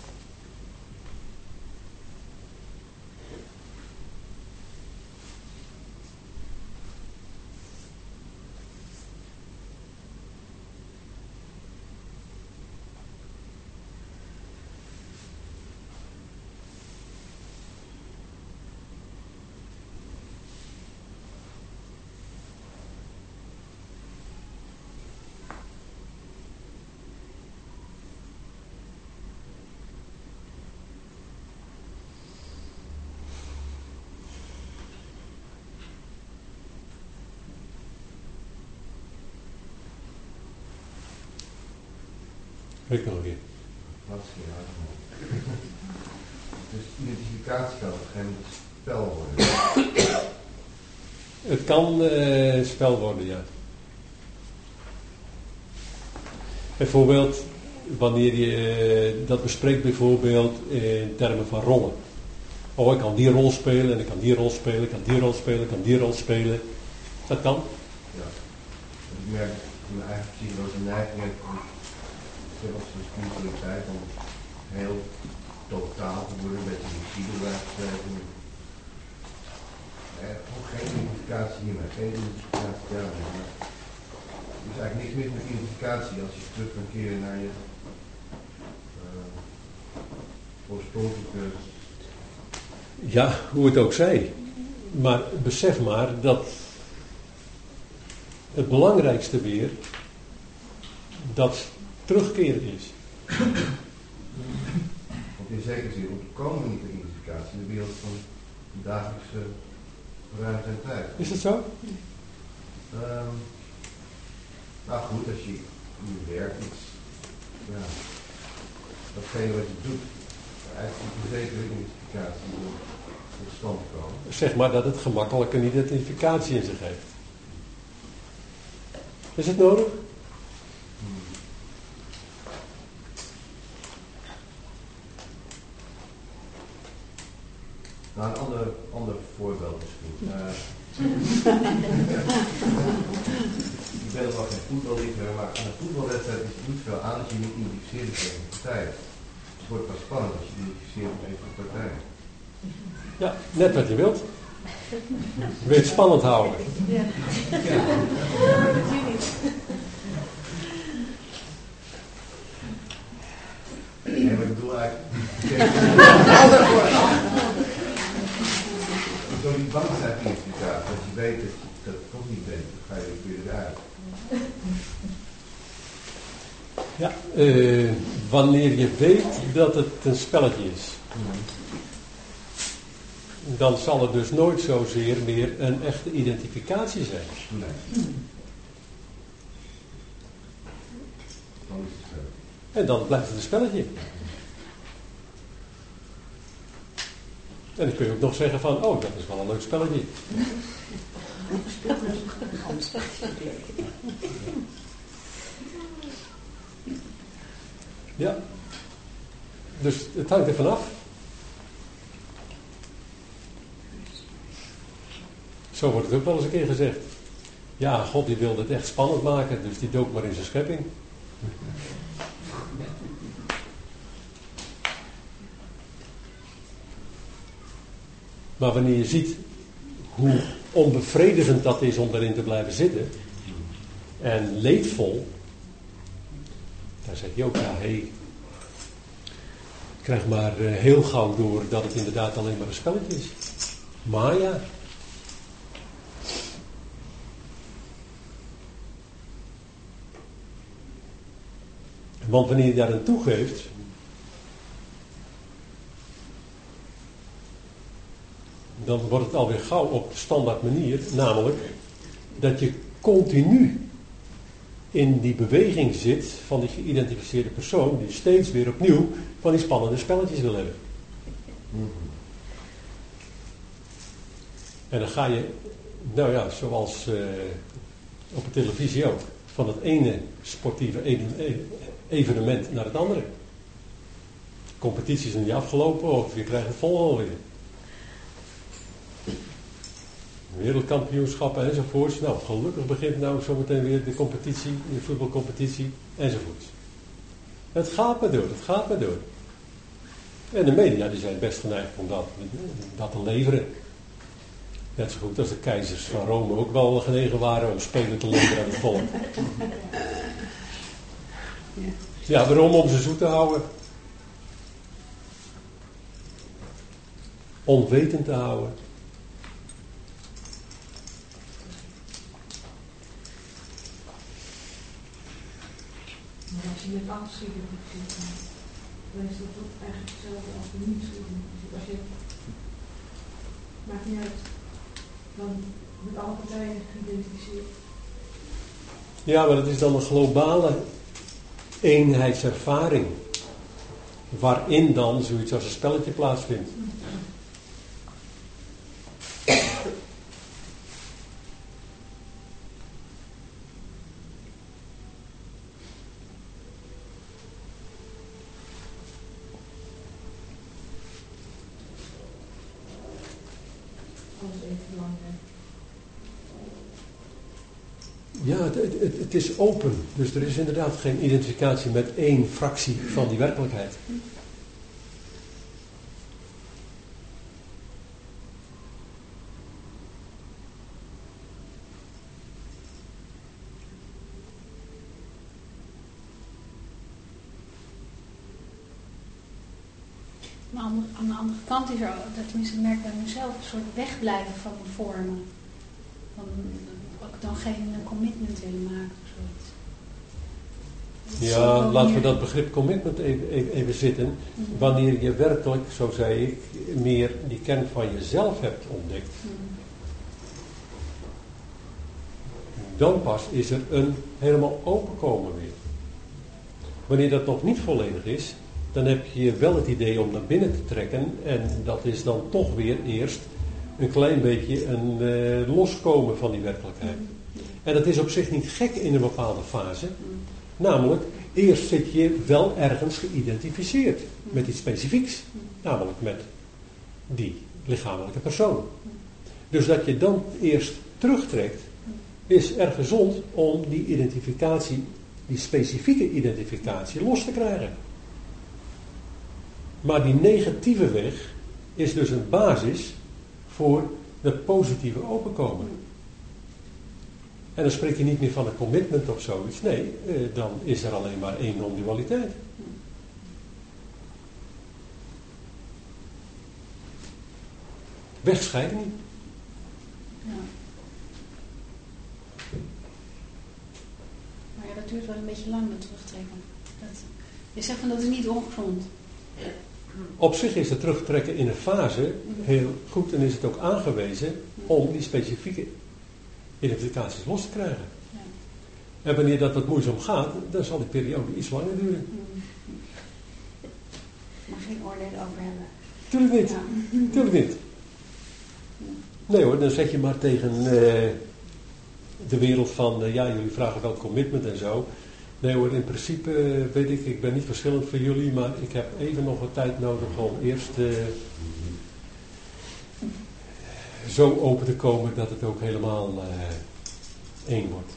Ik nog een keer. Wat is hier uit? Dus identificatie kan op een gegeven moment spel worden. Het kan uh, spel worden, ja. Bijvoorbeeld, wanneer je uh, dat bespreekt bijvoorbeeld in termen van rollen. Oh, ik kan die rol spelen en ik kan die rol spelen, ik kan die rol spelen, ik kan die rol spelen. Dat kan. Ja. Ik merk in mijn eigen psychologische neiging heb ik als de spiritualiteit om heel totaal te worden, een beetje lucide wijze. Eh, ook geen identificatie hiermee, geen identificatie daarmee. Maar er is eigenlijk niks mis met identificatie als je terug kan keren naar je uh, oorspronkelijke. Ja, hoe het ook zij. Maar besef maar dat het belangrijkste weer dat terugkeren is. Want in zekere zin ontkomen we niet de identificatie in de wereld van de dagelijkse ruimte en tijd. Is dat zo? Um, nou goed, als je in je werk iets, ja, datgene wat je doet, eigenlijk een zekere identificatie tot stand komen. Zeg maar dat het gemakkelijk een identificatie in zich heeft. Is het nodig? Hmm. Nou, een ander, ander voorbeeld misschien. Uh, ik ben wel geen voetballiefhebber, maar aan een voetbalwedstrijd is het niet veel aan als je niet identificeert tegen een partij. Het wordt pas spannend als je identificeert met een partij. Ja, net wat je wilt. Wil je het spannend houden? Ja. Ja. Natuurlijk. Nee, maar ik bedoel eigenlijk. Zo die bang zijn voor identificatie, als je weet dat je dat toch niet bent, dan ga je weer eruit. Ja, uh, wanneer je weet dat het een spelletje is, dan zal het dus nooit zozeer meer een echte identificatie zijn. Nee. Dan is het spelletje. En dan blijft het een spelletje. En dan kun je ook nog zeggen van, oh, dat is wel een leuk spelletje. Ja. Dus het hangt er vanaf. Zo wordt het ook wel eens een keer gezegd. Ja, God die wilde het echt spannend maken, dus die dook maar in zijn schepping. Maar wanneer je ziet hoe onbevredigend dat is om daarin te blijven zitten, en leedvol, dan zeg je ook, ja, hé, hey, ik krijg maar uh, heel gauw door dat het inderdaad alleen maar een spelletje is. Maya. Want wanneer je daar aan toegeeft, dan wordt het alweer gauw op de standaard manier, namelijk dat je continu in die beweging zit van die geïdentificeerde persoon die steeds weer opnieuw van die spannende spelletjes wil hebben. Mm-hmm. En dan ga je, nou ja, zoals uh, op de televisie ook, van het ene sportieve evenement naar het andere. Competities zijn niet afgelopen of je krijgt het vol alweer. Wereldkampioenschappen enzovoorts. Nou, gelukkig begint nou zometeen weer de competitie, de voetbalcompetitie enzovoorts. Het gaat maar door, het gaat maar door. En de media die zijn best geneigd om dat, dat te leveren. Net zo goed als de keizers van Rome ook wel genegen waren om spelen te leveren aan het volk. Ja, waarom? Om ze zoet te houden. Onwetend te houden. Maar als je met afschieten zit, dan is dat ook eigenlijk hetzelfde als de niet schieten. Als je, maakt niet uit, dan met alle partijen geïdentificeerd. Ja, maar dat is dan een globale eenheidservaring. Waarin dan zoiets als een spelletje plaatsvindt. Ja, het, het, het is open. Dus er is inderdaad geen identificatie met één fractie van die werkelijkheid. Maar aan de, aan de andere kant is er, dat tenminste merk ik bij mezelf, een soort wegblijven van vormen. Van, ook dan geen commitment willen maken of zoiets. Ja, laten we dat begrip commitment even, even, even zitten. Mm-hmm. Wanneer je werkelijk, zo zei ik, meer die kern van jezelf hebt ontdekt. Mm-hmm. Dan pas is er een helemaal openkomen weer. Wanneer dat nog niet volledig is, dan heb je wel het idee om naar binnen te trekken. En dat is dan toch weer eerst een klein beetje een uh, loskomen van die werkelijkheid. En dat is op zich niet gek in een bepaalde fase. Namelijk, eerst zit je wel ergens geïdentificeerd met iets specifieks. Namelijk met die lichamelijke persoon. Dus dat je dan eerst terugtrekt, is erg gezond om die identificatie, die specifieke identificatie, los te krijgen. Maar die negatieve weg is dus een basis voor het positieve openkomen. En dan spreek je niet meer van een commitment of zoiets. Nee, eh, dan is er alleen maar één non-dualiteit. Wegscheiding. Ja. Maar ja, dat duurt wel een beetje lang met terugtrekken. Dat, je zegt van dat is niet ongezond. Op zich is het terugtrekken in een fase heel goed en is het ook aangewezen om die specifieke identificaties los te krijgen. Ja. En wanneer dat wat moeizaam gaat, dan zal die periode iets langer duren. Maar geen oordeel over hebben. Tuurlijk niet. Ja. Tuurlijk niet. Nee hoor, dan zeg je maar tegen uh, de wereld van, uh, ja, jullie vragen wel commitment en zo. Nee hoor, in principe uh, weet ik, ik ben niet verschillend van jullie, maar ik heb even nog wat tijd nodig om eerst uh, zo open te komen dat het ook helemaal uh, één wordt.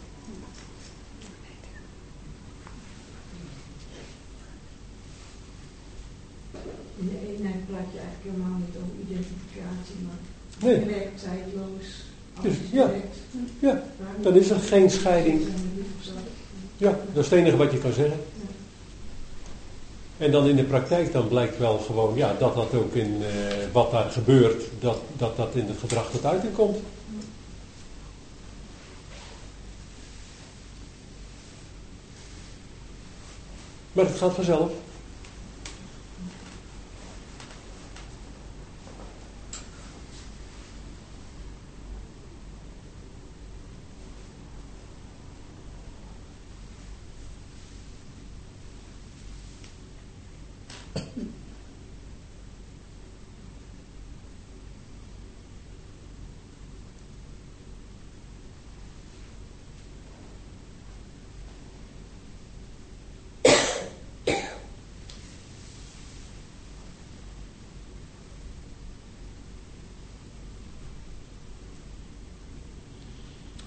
In de eenheid praat je eigenlijk helemaal niet over identificatie, maar nee. direct, tijdloos, dus, ja. ja, dan is er geen scheiding. Ja, dat is het enige wat je kan zeggen. En dan in de praktijk dan blijkt wel gewoon, ja, dat dat ook in uh, wat daar gebeurt, dat, dat dat in het gedrag tot uiting komt. Maar het gaat vanzelf.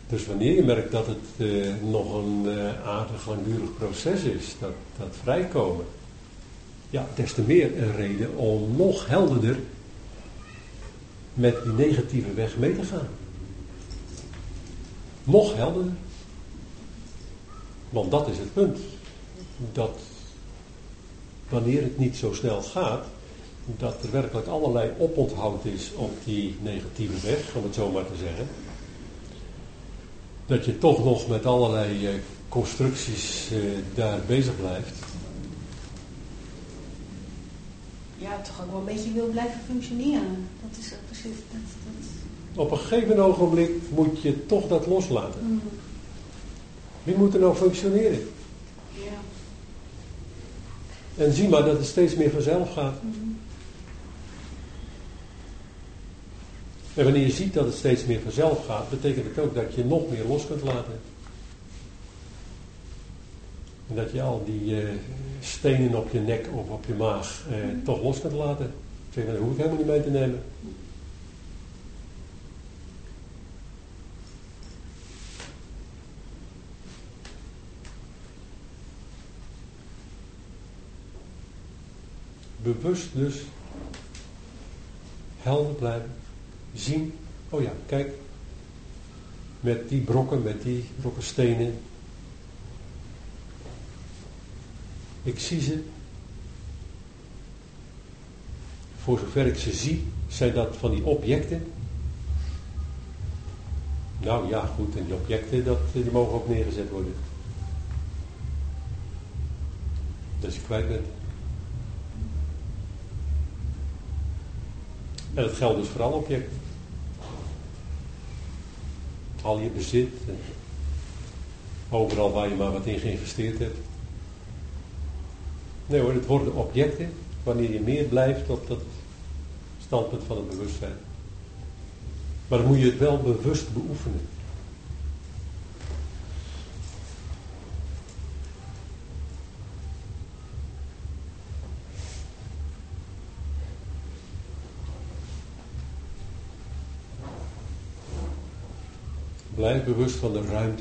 Dus wanneer je merkt dat het uh, nog een uh, aardig langdurig proces is, dat, dat vrijkomen, ja, des te meer een reden om nog helderder met die negatieve weg mee te gaan. Nog helderder. Want dat is het punt. Dat wanneer het niet zo snel gaat, dat er werkelijk allerlei oponthoud is op die negatieve weg, om het zo maar te zeggen. Dat je toch nog met allerlei uh, constructies uh, daar bezig blijft. Ja, toch ook wel een beetje wil blijven functioneren. Dat is precies. Dat, dat... Op een gegeven ogenblik moet je toch dat loslaten. Mm. Wie moet er nou functioneren? Ja. En zie maar dat het steeds meer vanzelf gaat. Mm. En wanneer je ziet dat het steeds meer vanzelf gaat, betekent het ook dat je nog meer los kunt laten. En dat je al die uh, stenen op je nek of op je maag uh, mm. toch los kunt laten. Zeg, daar hoef ik helemaal niet mee te nemen. Bewust dus helder blijven. Zien, oh ja, kijk, met die brokken, met die brokken stenen. Ik zie ze. Voor zover ik ze zie, zijn dat van die objecten. Nou ja, goed, en die objecten, dat, die mogen ook neergezet worden. Dat je kwijt bent. En dat geldt dus voor alle objecten. Al je bezit. En overal waar je maar wat in geïnvesteerd hebt. Nee hoor, het worden objecten wanneer je meer blijft op dat standpunt van het bewustzijn. Maar dan moet je het wel bewust beoefenen. Blijf bewust van de ruimte.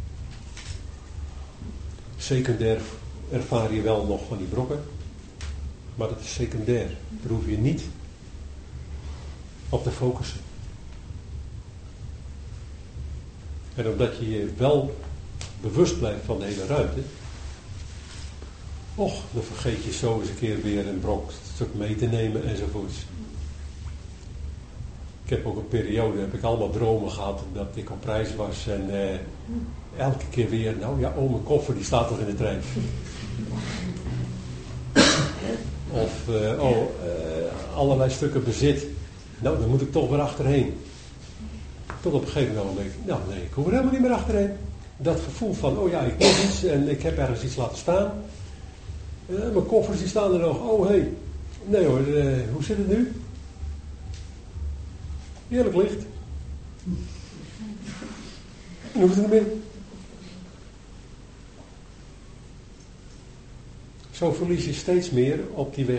Secundair ervaar je wel nog van die brokken. Maar dat is secundair. Daar hoef je niet op te focussen. En omdat je je wel bewust blijft van de hele ruimte. Och, dan vergeet je zo eens een keer weer een brok stuk mee te nemen enzovoorts. Ik heb ook een periode, heb ik allemaal dromen gehad dat ik op reis was en eh, elke keer weer, nou ja, oh mijn koffer die staat nog in de trein. Of, uh, oh, uh, allerlei stukken bezit. Nou, dan moet ik toch weer achterheen. Tot op een gegeven moment, nou nee, ik hoef er helemaal niet meer achterheen. Dat gevoel van, oh ja, ik moet iets en ik heb ergens iets laten staan. Uh, mijn koffers die staan er nog, oh hé. Hey. Nee hoor, uh, hoe zit het nu? Heerlijk licht. En hoeft het niet meer. Zo verlies je steeds meer op die weg.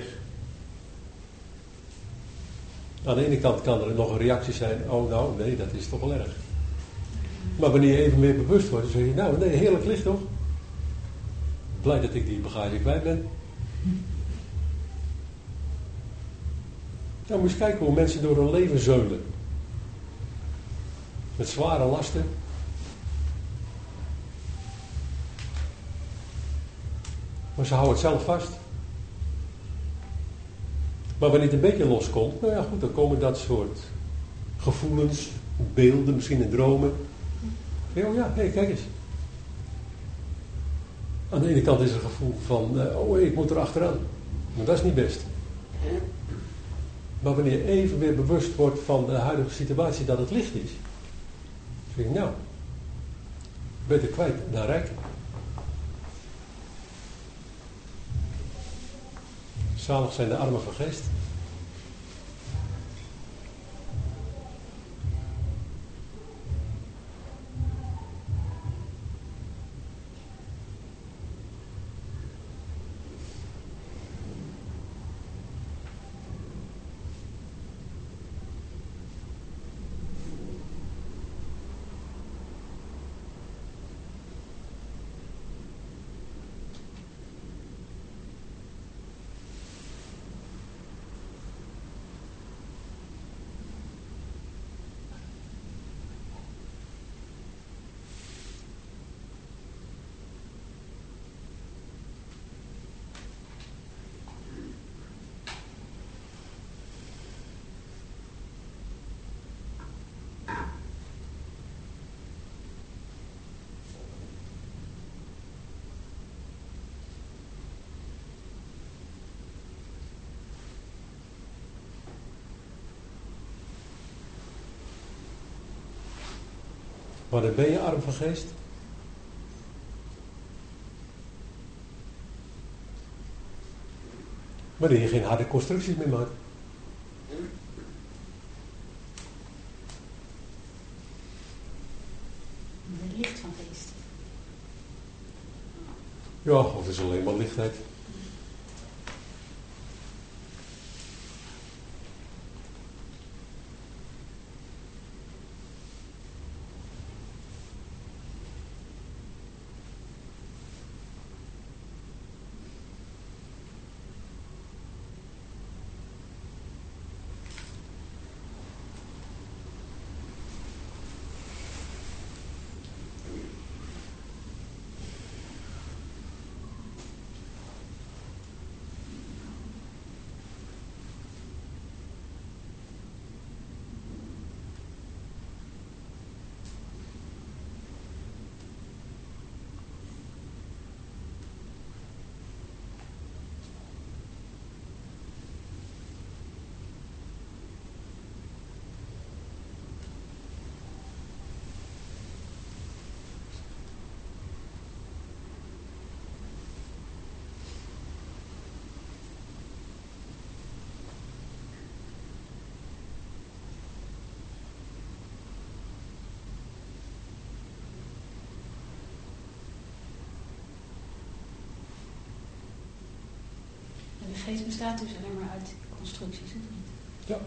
Aan de ene kant kan er nog een reactie zijn, oh nou, nee, dat is toch wel erg. Maar wanneer je even meer bewust wordt, dan zeg je, nou, nee, heerlijk licht toch? Blij dat ik die bagage kwijt ben. Nou, moet je eens kijken hoe mensen door hun leven zeulen. Met zware lasten. Maar ze houden het zelf vast. Maar wanneer het een beetje loskomt, nou ja goed, dan komen dat soort gevoelens, beelden, misschien in dromen. Oh ja, hé, hey, kijk eens. Aan de ene kant is er een gevoel van, uh, oh hey, ik moet er achteraan. Maar dat is niet best. Maar wanneer je even weer bewust wordt van de huidige situatie dat het licht is. Dan denk ik, nou, beter kwijt dan rijk. Zalig zijn de armen van geest. Wanneer ben je arm van geest? Wanneer je geen harde constructies meer maakt. Het licht van geest. Ja, of het is alleen maar lichtheid. En de geest bestaat dus alleen maar uit constructies, of niet? Ja.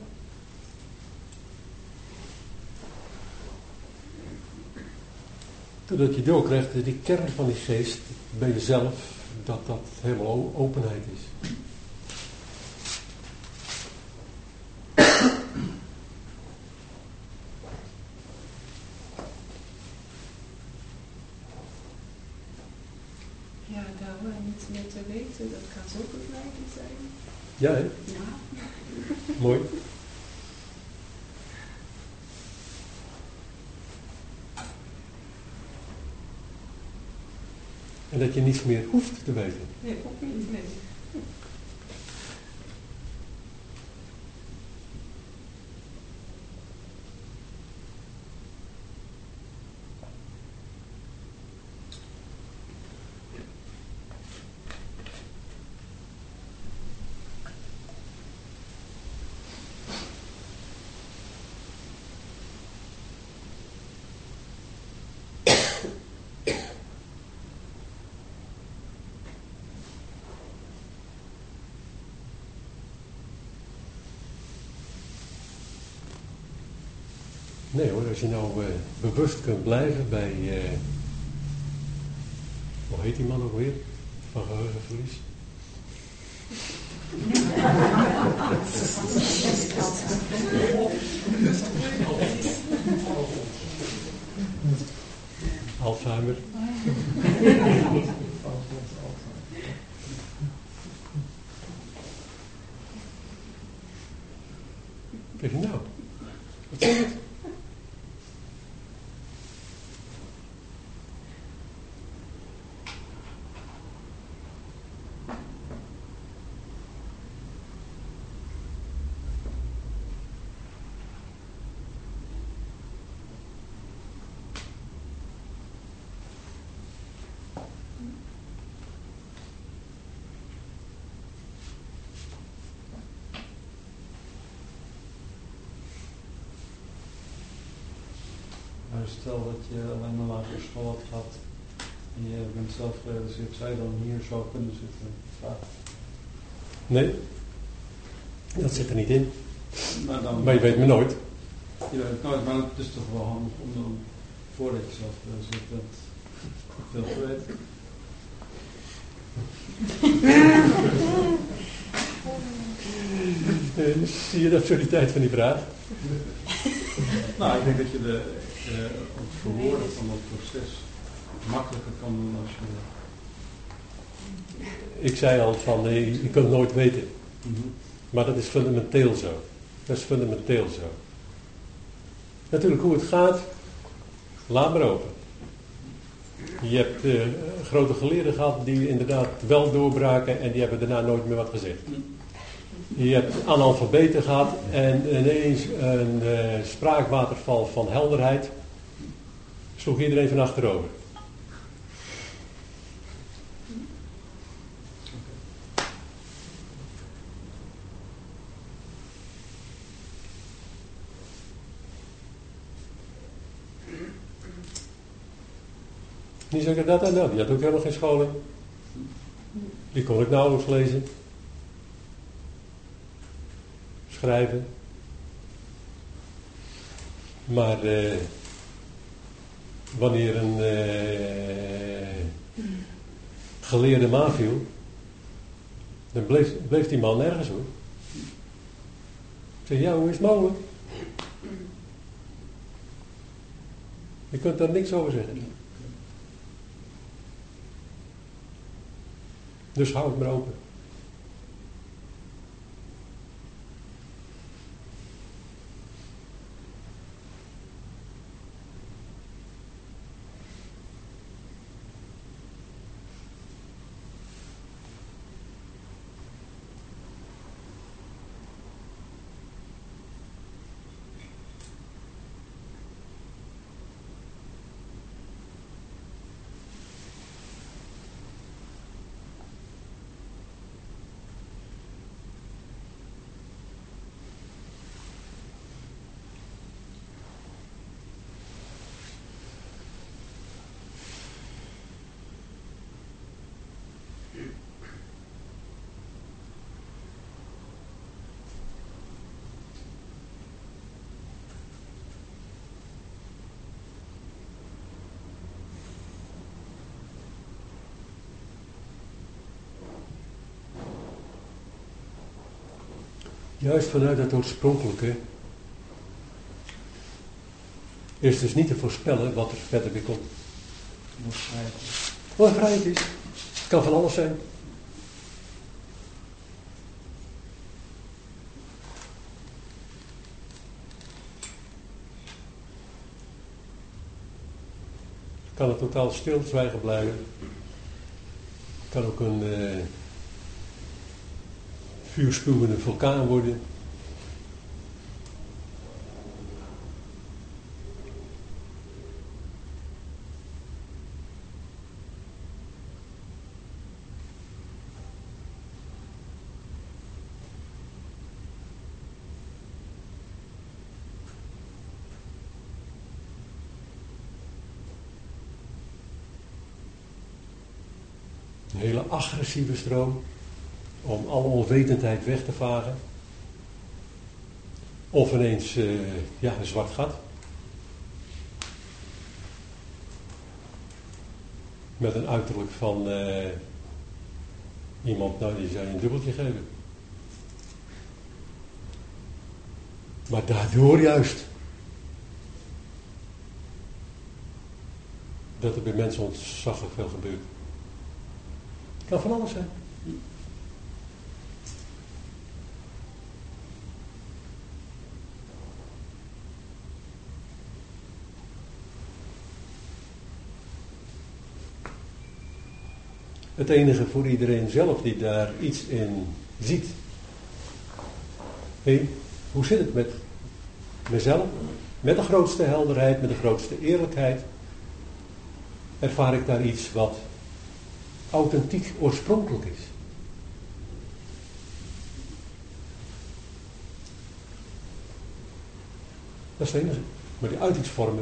Totdat je doorkrijgt dat die kern van die geest bij jezelf, dat dat helemaal openheid is. Ja, daar hoor je niet meer te weten, dat kan zo bevrijdend zijn. Ja, hè? Ja. Mooi. En dat je niets meer hoeft te weten. Nee, ook niet, nee. Nee hoor, als je nou uh, bewust kunt blijven bij, uh, hoe heet die man ook weer? Van geheugenverlies. Alzheimer. Kijk je nou, wat zeg het? Maar stel dat je alleen maar lagere school had gehad en je bent zelf gerealiseerd, zou je dan hier zo kunnen zitten? Vraag. Nee, dat zit er niet in. Maar, dan, Maar je weet me nooit. Je weet het nooit, maar het is toch wel handig om dan, voordat je zelf gerealiseerd bent, veel te weten. Uh, zie je de absurditeit van die vraag? Nou, ik denk dat je de, de, het verwoorden van dat proces makkelijker kan doen als je... Ik zei al van, uh, je, je kunt het nooit weten. Mm-hmm. Maar dat is fundamenteel zo. Dat is fundamenteel zo. Natuurlijk hoe het gaat, laat maar open. Je hebt uh, grote geleerden gehad die inderdaad wel doorbraken en die hebben daarna nooit meer wat gezegd. Je hebt analfabeten gehad en ineens een uh, spraakwaterval van helderheid. Sloeg iedereen van achterover. Die zeggen dat en dat. Die had ook helemaal geen scholing. Die kon ik nauwelijks lezen. Schrijven. Maar eh, wanneer een eh, geleerde man viel, dan bleef, bleef die man nergens hoor. Ik zeg, ja, hoe is het mogelijk? Je kunt daar niks over zeggen. Dus hou het maar open. Juist vanuit het oorspronkelijke is dus niet te voorspellen wat er verder weer komt. Wat vrijheid is. Het kan van alles zijn. Kan het totaal stilzwijgen blijven. Kan ook een uh, vuurspuwende vulkaan worden. Een hele agressieve stroom om alle onwetendheid weg te vagen. Of ineens uh, ja, een zwart gat. Met een uiterlijk van uh, iemand, nou die zou je een dubbeltje geven. Maar daardoor juist dat er bij mensen ontzaglijk veel gebeurt. Het kan van alles zijn. Het enige voor iedereen zelf die daar iets in ziet. Hé, hey, hoe zit het met mezelf? Met de grootste helderheid, met de grootste eerlijkheid. Ervaar ik daar iets wat authentiek, oorspronkelijk is. Dat is het enige. Maar die uitingsvormen.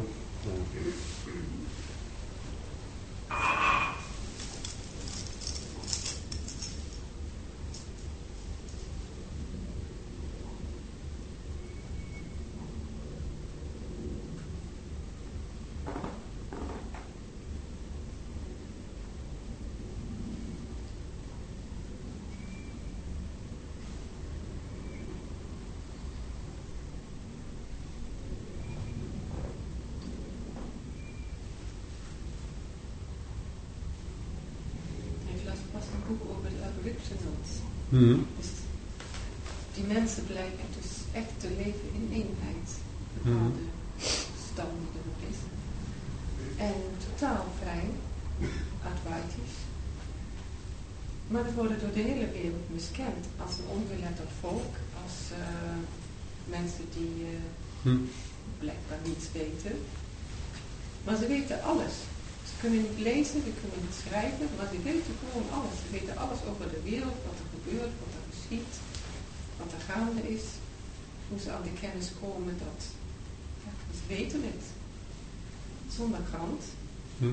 Hmm. Dus die mensen blijken dus echt te leven in eenheid. Bepaalde hmm. standen er is. En totaal vrij, Advaitisch. Maar we worden door de hele wereld miskend als een ongeletterd volk, als uh, mensen die uh, hmm. blijkbaar niets weten. Maar ze weten alles. Ze kunnen niet lezen, ze kunnen niet schrijven, maar ze weten gewoon alles. Ze weten alles over de wereld, wat er gebeurt, wat er geschiet, wat er gaande is. Hoe ze aan de kennis komen, dat ja, ze weten het. Zonder krant. Hm.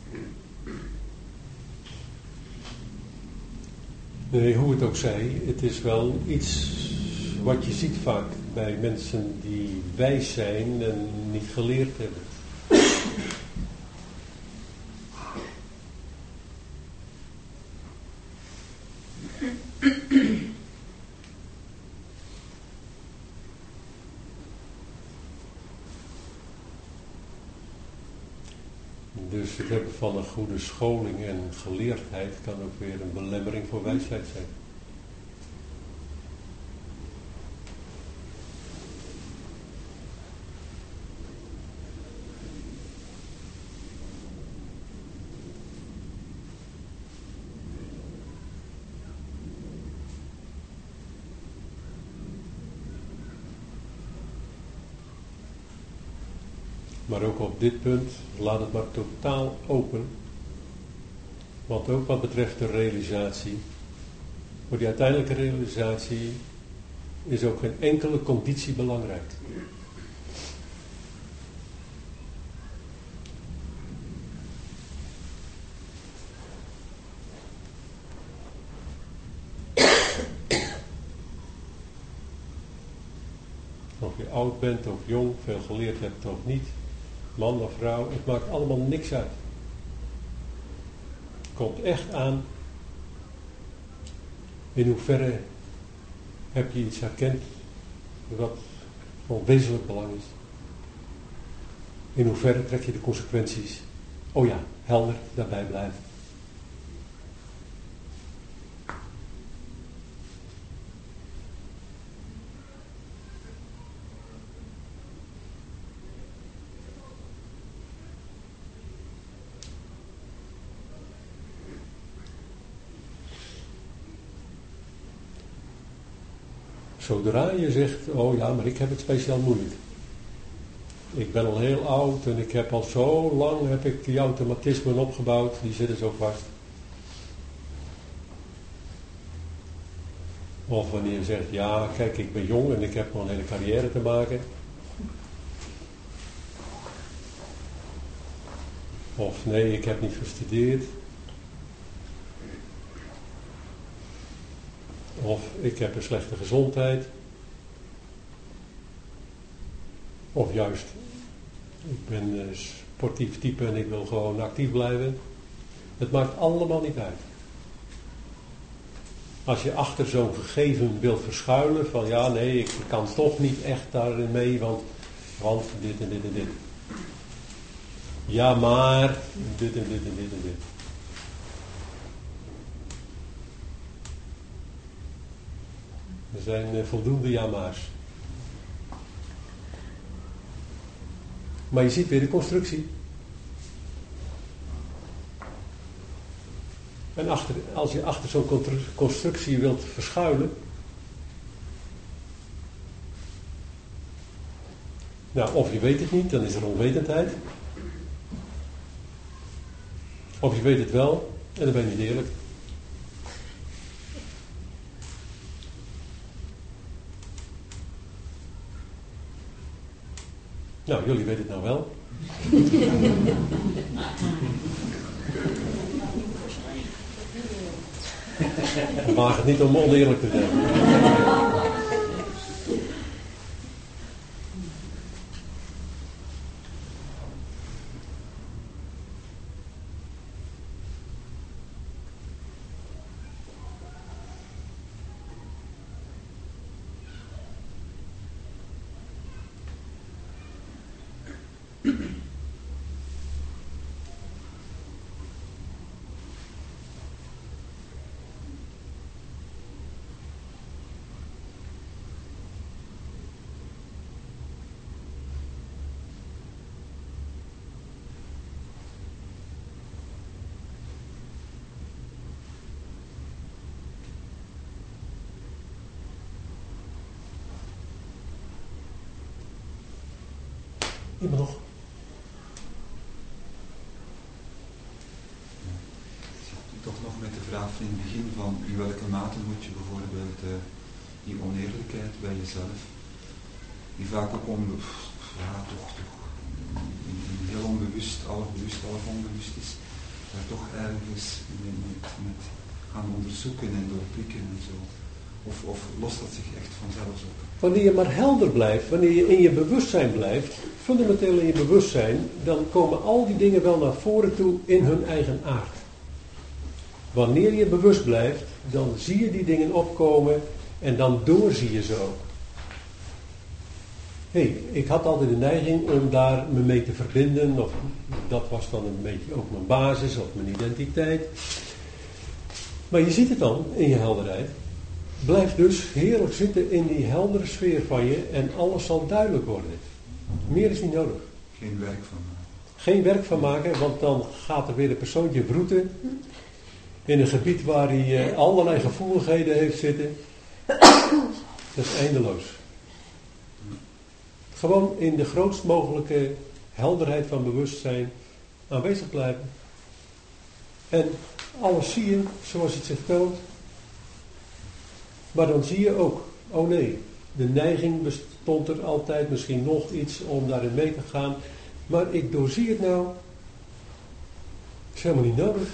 Nee, hoe het ook zij, het is wel iets wat je ziet vaak bij mensen die wijs zijn en niet geleerd hebben. Dus het hebben van een goede scholing en geleerdheid kan ook weer een belemmering voor wijsheid zijn. Maar ook op dit punt, laat het maar totaal open. Want ook wat betreft de realisatie, voor die uiteindelijke realisatie is ook geen enkele conditie belangrijk. Of je oud bent of jong, veel geleerd hebt of niet, man of vrouw, het maakt allemaal niks uit. Het komt echt aan in hoeverre heb je iets herkend wat van wezenlijk belang is. In hoeverre trek je de consequenties. Oh ja, helder, daarbij blijven. Zodra je zegt, oh ja, maar ik heb het speciaal moeilijk. Ik ben al heel oud en ik heb al zo lang heb ik die automatismen opgebouwd, die zitten zo vast. Of wanneer je zegt, ja, kijk, ik ben jong en ik heb nog een hele carrière te maken. Of nee, ik heb niet gestudeerd. Of ik heb een slechte gezondheid. Of juist, ik ben een sportief type en ik wil gewoon actief blijven. Het maakt allemaal niet uit. Als je achter zo'n gegeven wilt verschuilen van ja, nee, ik kan toch niet echt daarin mee, want, want dit en dit en dit. Ja, maar dit en dit en dit en dit. Er zijn uh, voldoende ja-maars. Maar je ziet weer de constructie. En achter, als je achter zo'n constructie wilt verschuilen. Nou, of je weet het niet, dan is er onwetendheid. Of je weet het wel, en dan ben je niet eerlijk. Nou, jullie weten het nou wel. We wagen het niet om oneerlijk te zijn. Iemand nog? toch nog met de vraag van in het begin van in welke mate moet je bijvoorbeeld uh, die oneerlijkheid bij jezelf, die vaak ook onbe ja, toch, toch in, in heel onbewust, half bewust, half onbewust is, daar toch ergens met, met, met gaan onderzoeken en doorprikken en zo. Of, of lost dat zich echt vanzelf op? Wanneer je maar helder blijft, wanneer je in je bewustzijn blijft, fundamenteel in je bewustzijn, dan komen al die dingen wel naar voren toe in hun eigen aard. Wanneer je bewust blijft, dan zie je die dingen opkomen en dan doorzie je ze ook. Hé, hey, ik had altijd de neiging om daar me mee te verbinden, of dat was dan een beetje ook mijn basis of mijn identiteit. Maar je ziet het dan in je helderheid. Blijf dus heerlijk zitten in die heldere sfeer van je en alles zal duidelijk worden. Meer is niet nodig. Geen werk van maken. Geen werk van maken, want dan gaat er weer een persoontje broeden in een gebied waar hij uh, allerlei gevoeligheden heeft zitten. Dat is eindeloos. Gewoon in de grootst mogelijke helderheid van bewustzijn aanwezig blijven. En alles zie je zoals het zich toont. Maar dan zie je ook, oh nee, de neiging bestond er altijd, misschien nog iets om daarin mee te gaan. Maar ik doorzie het nou. Is helemaal niet nodig.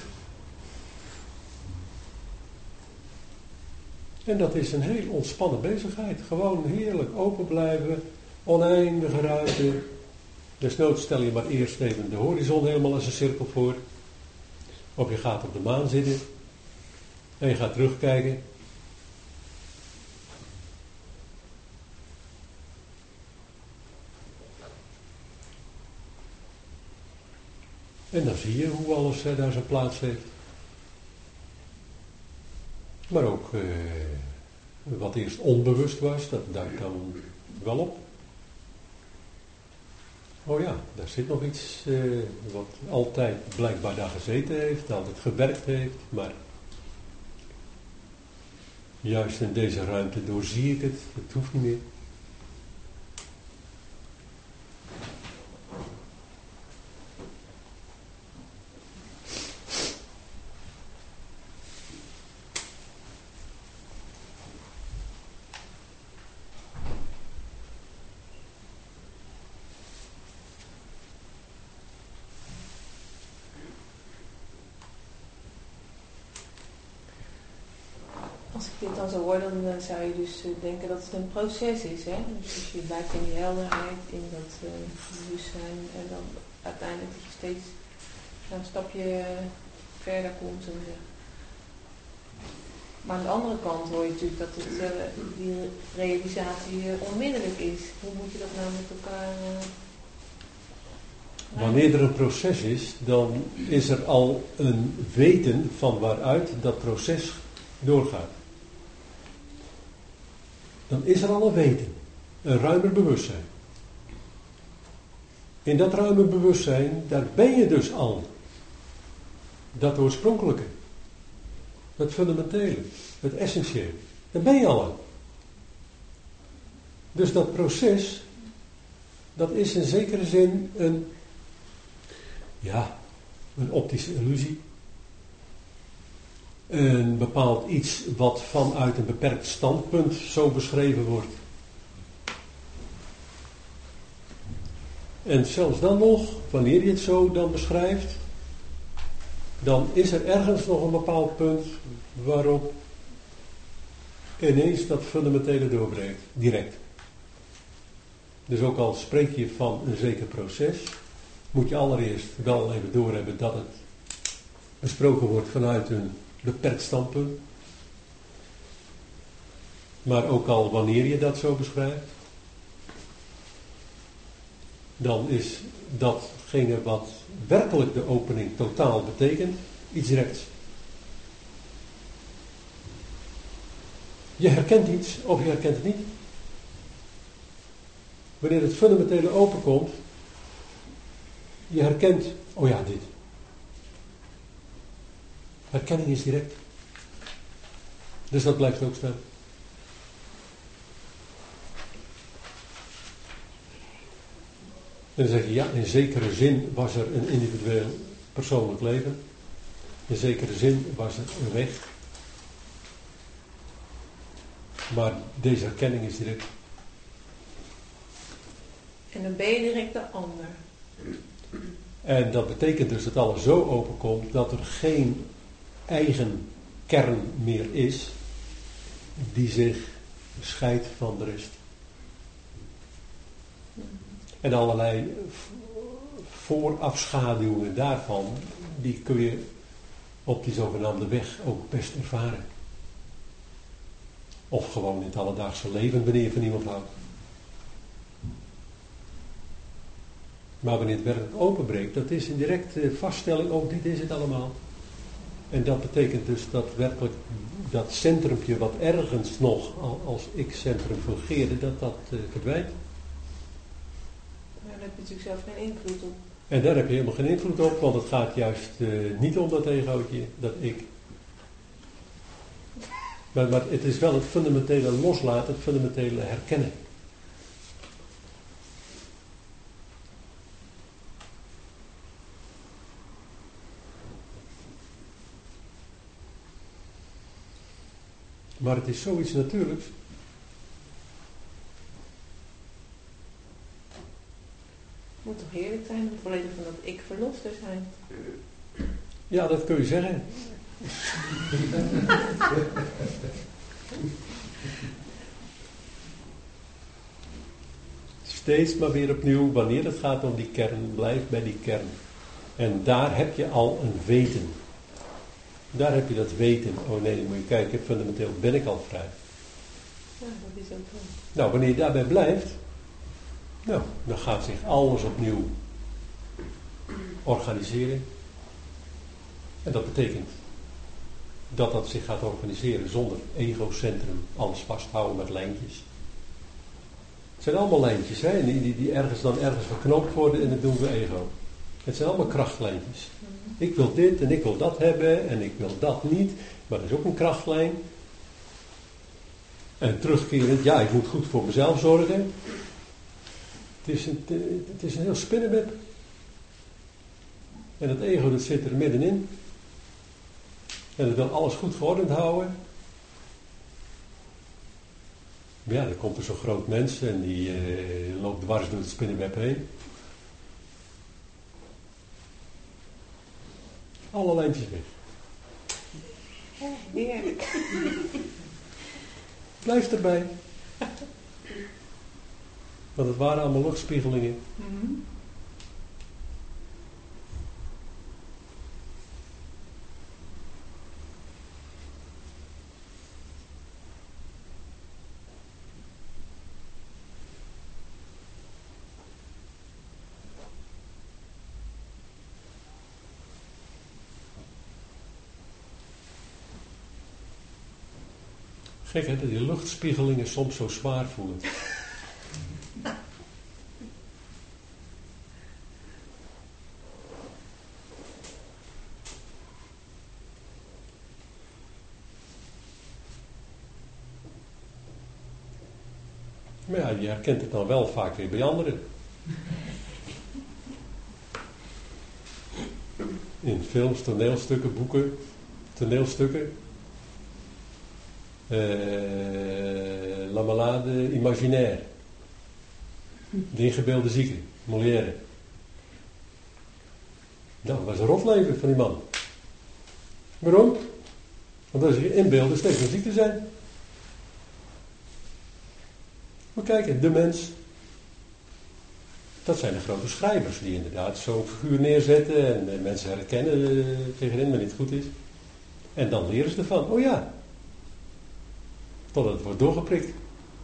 En dat is een heel ontspannen bezigheid. Gewoon heerlijk open blijven, oneindige ruimte. Desnoods stel je maar eerst even de horizon helemaal als een cirkel voor. Of je gaat op de maan zitten en je gaat terugkijken. En dan zie je hoe alles uh, daar zijn plaats heeft. Maar ook uh, wat eerst onbewust was, dat duikt dan wel op. Oh ja, daar zit nog iets uh, wat altijd blijkbaar daar gezeten heeft, altijd gewerkt heeft, maar juist in deze ruimte doorzie ik het, het hoeft niet meer. Als ik dit dan zo hoor, dan uh, zou je dus uh, denken dat het een proces is. Hè? Dus, dus je blijft in die helderheid, in dat uh, bewustzijn. En dan uiteindelijk dat je steeds nou, een stapje uh, verder komt. Zo zeggen. Maar aan de andere kant hoor je natuurlijk dat het, uh, die realisatie uh, onmiddellijk is. Hoe moet je dat nou met elkaar... Uh, Wanneer er een proces is, dan is er al een weten van waaruit dat proces doorgaat. Dan is er al een weten, een ruimer bewustzijn. In dat ruime bewustzijn, daar ben je dus al. Dat oorspronkelijke, het fundamentele, het essentiële, daar ben je al aan. Dus dat proces, dat is in zekere zin een, ja, een optische illusie. Een bepaald iets wat vanuit een beperkt standpunt zo beschreven wordt. En zelfs dan nog, wanneer je het zo dan beschrijft, dan is er ergens nog een bepaald punt waarop ineens dat fundamentele doorbreekt, direct. Dus ook al spreek je van een zeker proces, moet je allereerst wel even doorhebben dat het besproken wordt vanuit een beperkt standpunt. Maar ook al wanneer je dat zo beschrijft, dan is datgene wat werkelijk de opening totaal betekent, iets directs. Je herkent iets of je herkent het niet. Wanneer het fundamentele openkomt, je herkent, oh ja, dit. Herkenning is direct. Dus dat blijft ook staan. En dan zeg je, ja, in zekere zin was er een individueel persoonlijk leven. In zekere zin was het een weg. Maar deze herkenning is direct. En dan ben je direct de ander. En dat betekent dus dat alles zo openkomt dat er geen eigen kern meer is die zich scheidt van de rest. En allerlei voorafschaduwingen daarvan, die kun je op die zogenaamde weg ook best ervaren. Of gewoon in het alledaagse leven wanneer je van iemand houdt. Maar wanneer het werkelijk openbreekt, dat is een directe vaststelling, ook dit is het allemaal. En dat betekent dus dat werkelijk dat centrumpje wat ergens nog als ik-centrum fungeerde, dat dat uh, verdwijnt. Maar daar heb je natuurlijk zelf geen invloed op. En daar heb je helemaal geen invloed op, want het gaat juist uh, niet om dat egootje, dat ik. Maar, maar het is wel het fundamentele loslaten, het fundamentele herkennen. Maar het is zoiets natuurlijks. Het moet toch heerlijk zijn om volledig van dat ik verlost te zijn. Ja, dat kun je zeggen. Steeds maar weer opnieuw, wanneer het gaat om die kern, blijf bij die kern. En daar heb je al een weten. Daar heb je dat weten. Oh nee, dan moet je kijken, fundamenteel ben ik al vrij. Ja, dat is ook zo. Nou, wanneer je daarbij blijft, nou, dan gaat zich alles opnieuw organiseren. En dat betekent dat dat zich gaat organiseren zonder egocentrum, alles vasthouden met lijntjes. Het zijn allemaal lijntjes, hè, die, die, die ergens dan ergens verknoopt worden en dat doen we ego. Het zijn allemaal krachtlijntjes. Ik wil dit en ik wil dat hebben en ik wil dat niet, maar dat is ook een krachtlijn. En terugkerend, ja, ik moet goed voor mezelf zorgen. Het is een, het is een heel spinnenweb. En het ego dat zit er middenin. En het wil alles goed geordend houden. Maar ja, dan komt er zo'n groot mens en die uh, loopt dwars door het spinnenweb heen. Alle lijntjes weg. Heerlijk. Blijf erbij. Want het waren allemaal luchtspiegelingen. Mm-hmm. Gek hè, dat die luchtspiegelingen soms zo zwaar voelen. Maar ja, je herkent het dan wel vaak weer bij anderen. In films, toneelstukken, boeken, toneelstukken. Uh, La Malade Imaginaire. De ingebeelde zieke, Molière. Nou, dat was een rotleven van die man. Waarom? Want als je inbeelden steeds meer ziek te zijn. Maar kijk, de mens. Dat zijn de grote schrijvers die inderdaad zo'n figuur neerzetten en de mensen herkennen uh, tegenin wanneer het goed is. En dan leren ze ervan. Oh ja. Totdat het wordt doorgeprikt.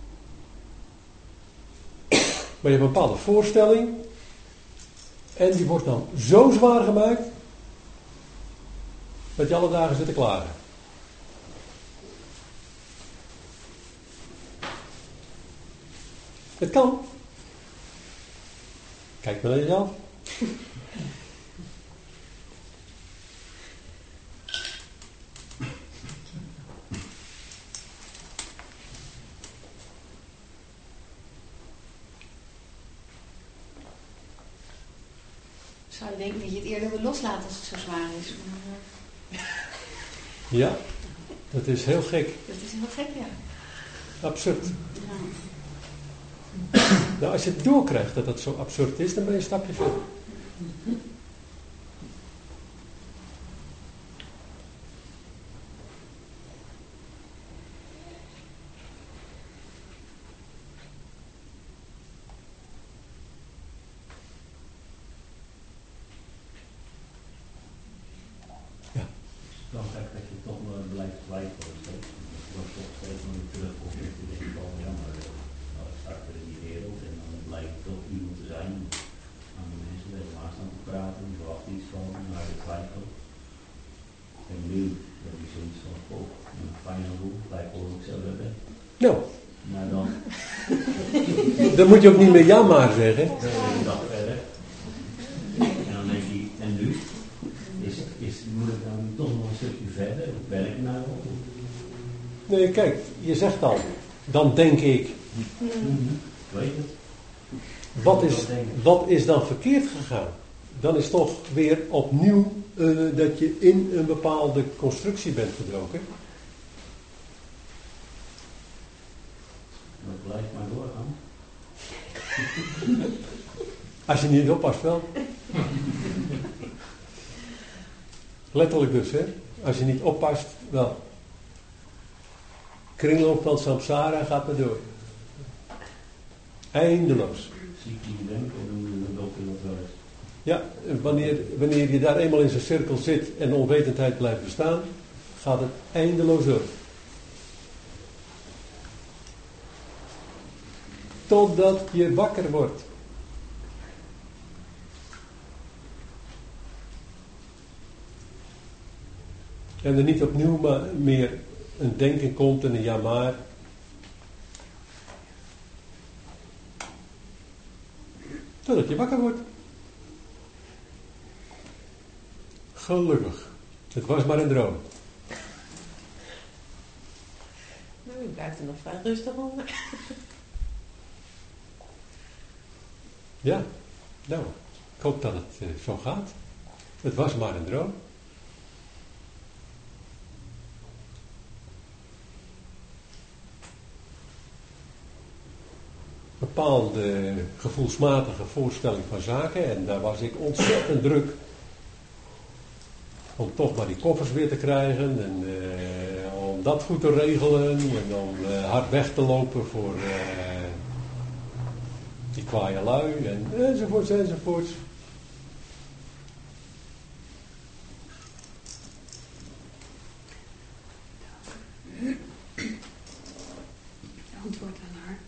Maar je hebt een bepaalde voorstelling. En die wordt dan zo zwaar gemaakt. Dat je alle dagen zit te klagen. Het kan. Kijk maar naar jezelf. Zou je denken dat je het eerder wil loslaten als het zo zwaar is. Maar, Ja, dat is heel gek. Dat is heel gek, ja. Absurd. ja. Nou, als je het doorkrijgt dat dat zo absurd is, dan ben je een stapje verder. Dan kijk dat je toch maar blijft twijfelen steeds. Je wordt toch steeds nog weer terugkomt en je denkt van ja, maar nou, ik start er in die wereld en dan blijkt het toch iemand te zijn aan de mensen die helemaal staan te praten, die verwachten iets van, maar je twijfelt. En nu heb je zoiets van, oh, een fijne roep, lijkt wel hoe ik zelf ben. Nou, Maar dan, dan moet je ook niet meer ja maar zeggen. dan ben je een dag verder. En dan denk je, en nu? Is, is, moet ik dan toch nog een stukje verder? Hoe ben ik nou? Nee, kijk, je zegt al, dan denk ik, Mm-hmm. Ik weet het. wat is, wat is dan verkeerd gegaan? Dan is toch weer opnieuw uh, dat je in een bepaalde constructie bent gedoken. Dat blijft maar doorgaan. Als je niet oppast wel. Letterlijk dus, hè. Als je niet oppast, wel. Kringloop van samsara gaat maar door. Eindeloos. Ziek die denken, dan moet je dat ook in wat werkt. Ja, wanneer, wanneer je daar eenmaal in zo'n cirkel zit en onwetendheid blijft bestaan, gaat het eindeloos door. Totdat je wakker wordt. En er niet opnieuw maar meer een denken komt en een ja maar. Totdat je wakker wordt. Gelukkig. Het was maar een droom. Nou, je blijft er nog vrij rustig onder. Ja, nou, ik hoop dat het uh, zo gaat. Het was maar een droom. Bepaalde gevoelsmatige voorstelling van zaken en daar was ik ontzettend druk om toch maar die koffers weer te krijgen en uh, om dat goed te regelen en om uh, hard weg te lopen voor uh, die kwaaie lui en enzovoorts enzovoorts. Antwoord aan haar.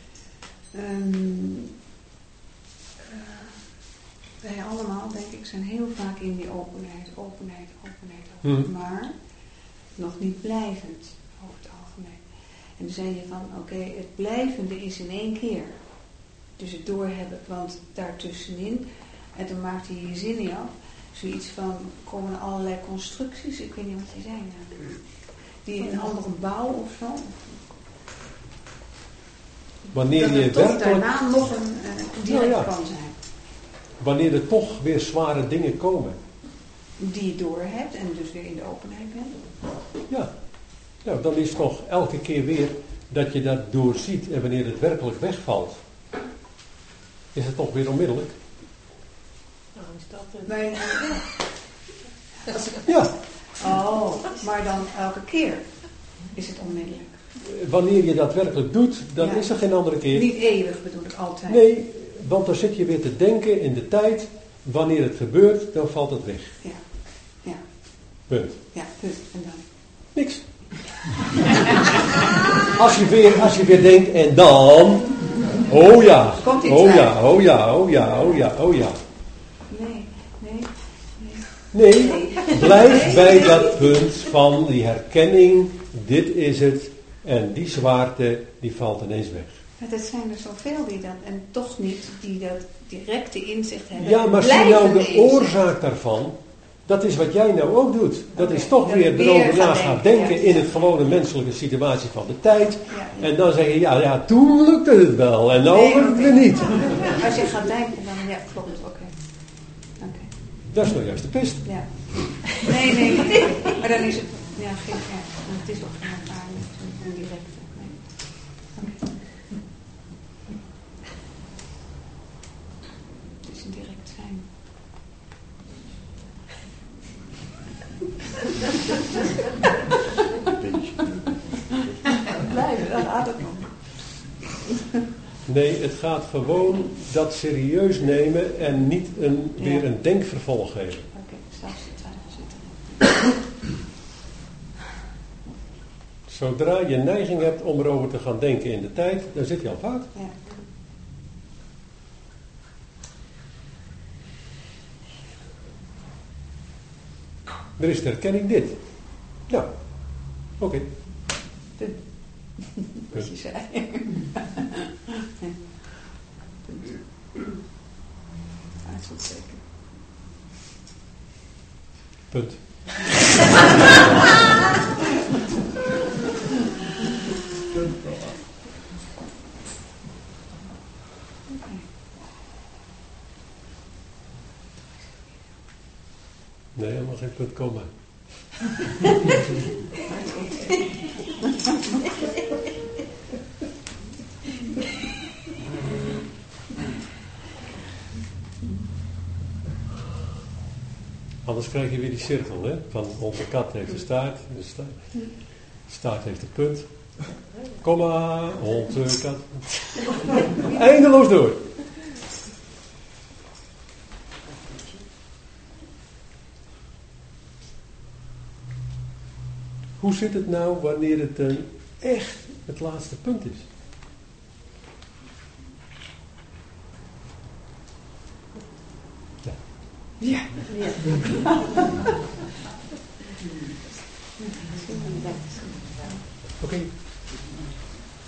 Um, uh, wij allemaal, denk ik, zijn heel vaak in die openheid, openheid, openheid, openheid. Hmm. Maar nog niet blijvend, over het algemeen. En dan zei je van, oké, okay, het blijvende is in één keer. Dus het doorhebben, want daartussenin, en dan maakte je je zin niet af, zoiets van, komen allerlei constructies, ik weet niet wat die zijn, nou, die in een andere bouw of zo. Wanneer dat je er toch werkelijk, daarna nog een uh, direct nou ja, kan zijn. Wanneer er toch weer zware dingen komen. Die je doorhebt en dus weer in de openheid bent. Ja, nou, dan is het toch elke keer weer dat je dat doorziet. En wanneer het werkelijk wegvalt, is het toch weer onmiddellijk. Nou, is dat het? Bij, ja. Oh, maar dan elke keer is het onmiddellijk. Wanneer je dat werkelijk doet, dan ja. is er geen andere keer. Niet eeuwig bedoel ik, altijd. Nee, want dan zit je weer te denken in de tijd. Wanneer het gebeurt, dan valt het weg. Ja. Ja. Punt. Ja, punt. En dan? Niks. als, je weer, als je weer denkt, en dan... Oh ja, komt iets oh ja, oh ja, oh ja, oh ja, oh ja. Nee, nee, nee. Nee, blijf bij dat punt van die herkenning. Dit is het. En die zwaarte, die valt ineens weg. Maar dat zijn er zoveel die dat, en toch niet, die dat directe inzicht hebben. Ja, maar zie nou de oorzaak daarvan. Dat is wat jij nou ook doet. Dat okay, is toch dat weer erover na gaan denken, denken ja, in het gewone menselijke situatie van de tijd. Ja, ja. En dan zeg je, ja, ja, toen lukte het wel en nou lukt het weer niet. Als je gaat denken, dan ja, klopt, oké. Okay. Okay. Dat is nou juist de pist. Ja. Nee, nee, nee. Maar dan is het, ja. ja, geen, ja, het is ook geen elkaar niet een directe. Nee. Okay. Het is een direct zijn. Blijven, daar gaat het om. Nee, het gaat gewoon dat serieus nemen en niet een, Ja. weer een denkvervolg geven. Oké, okay, zelfs de twijfel zit erin. Zodra je neiging hebt om erover te gaan denken in de tijd, dan zit je al fout. Ja. Er is de herkenning dit. Ja, oké. Okay. Punt. Wat je zei. Uitroepteken. Punt. Nee, helemaal geen punt komen. Anders krijg je weer die cirkel, hè? Van onze kat heeft de staart, de sta- staart heeft de punt. Komma, onze kat. Eindeloos door. Hoe zit het nou wanneer het een echt het laatste punt is? Ja. Ja. Oké. Okay.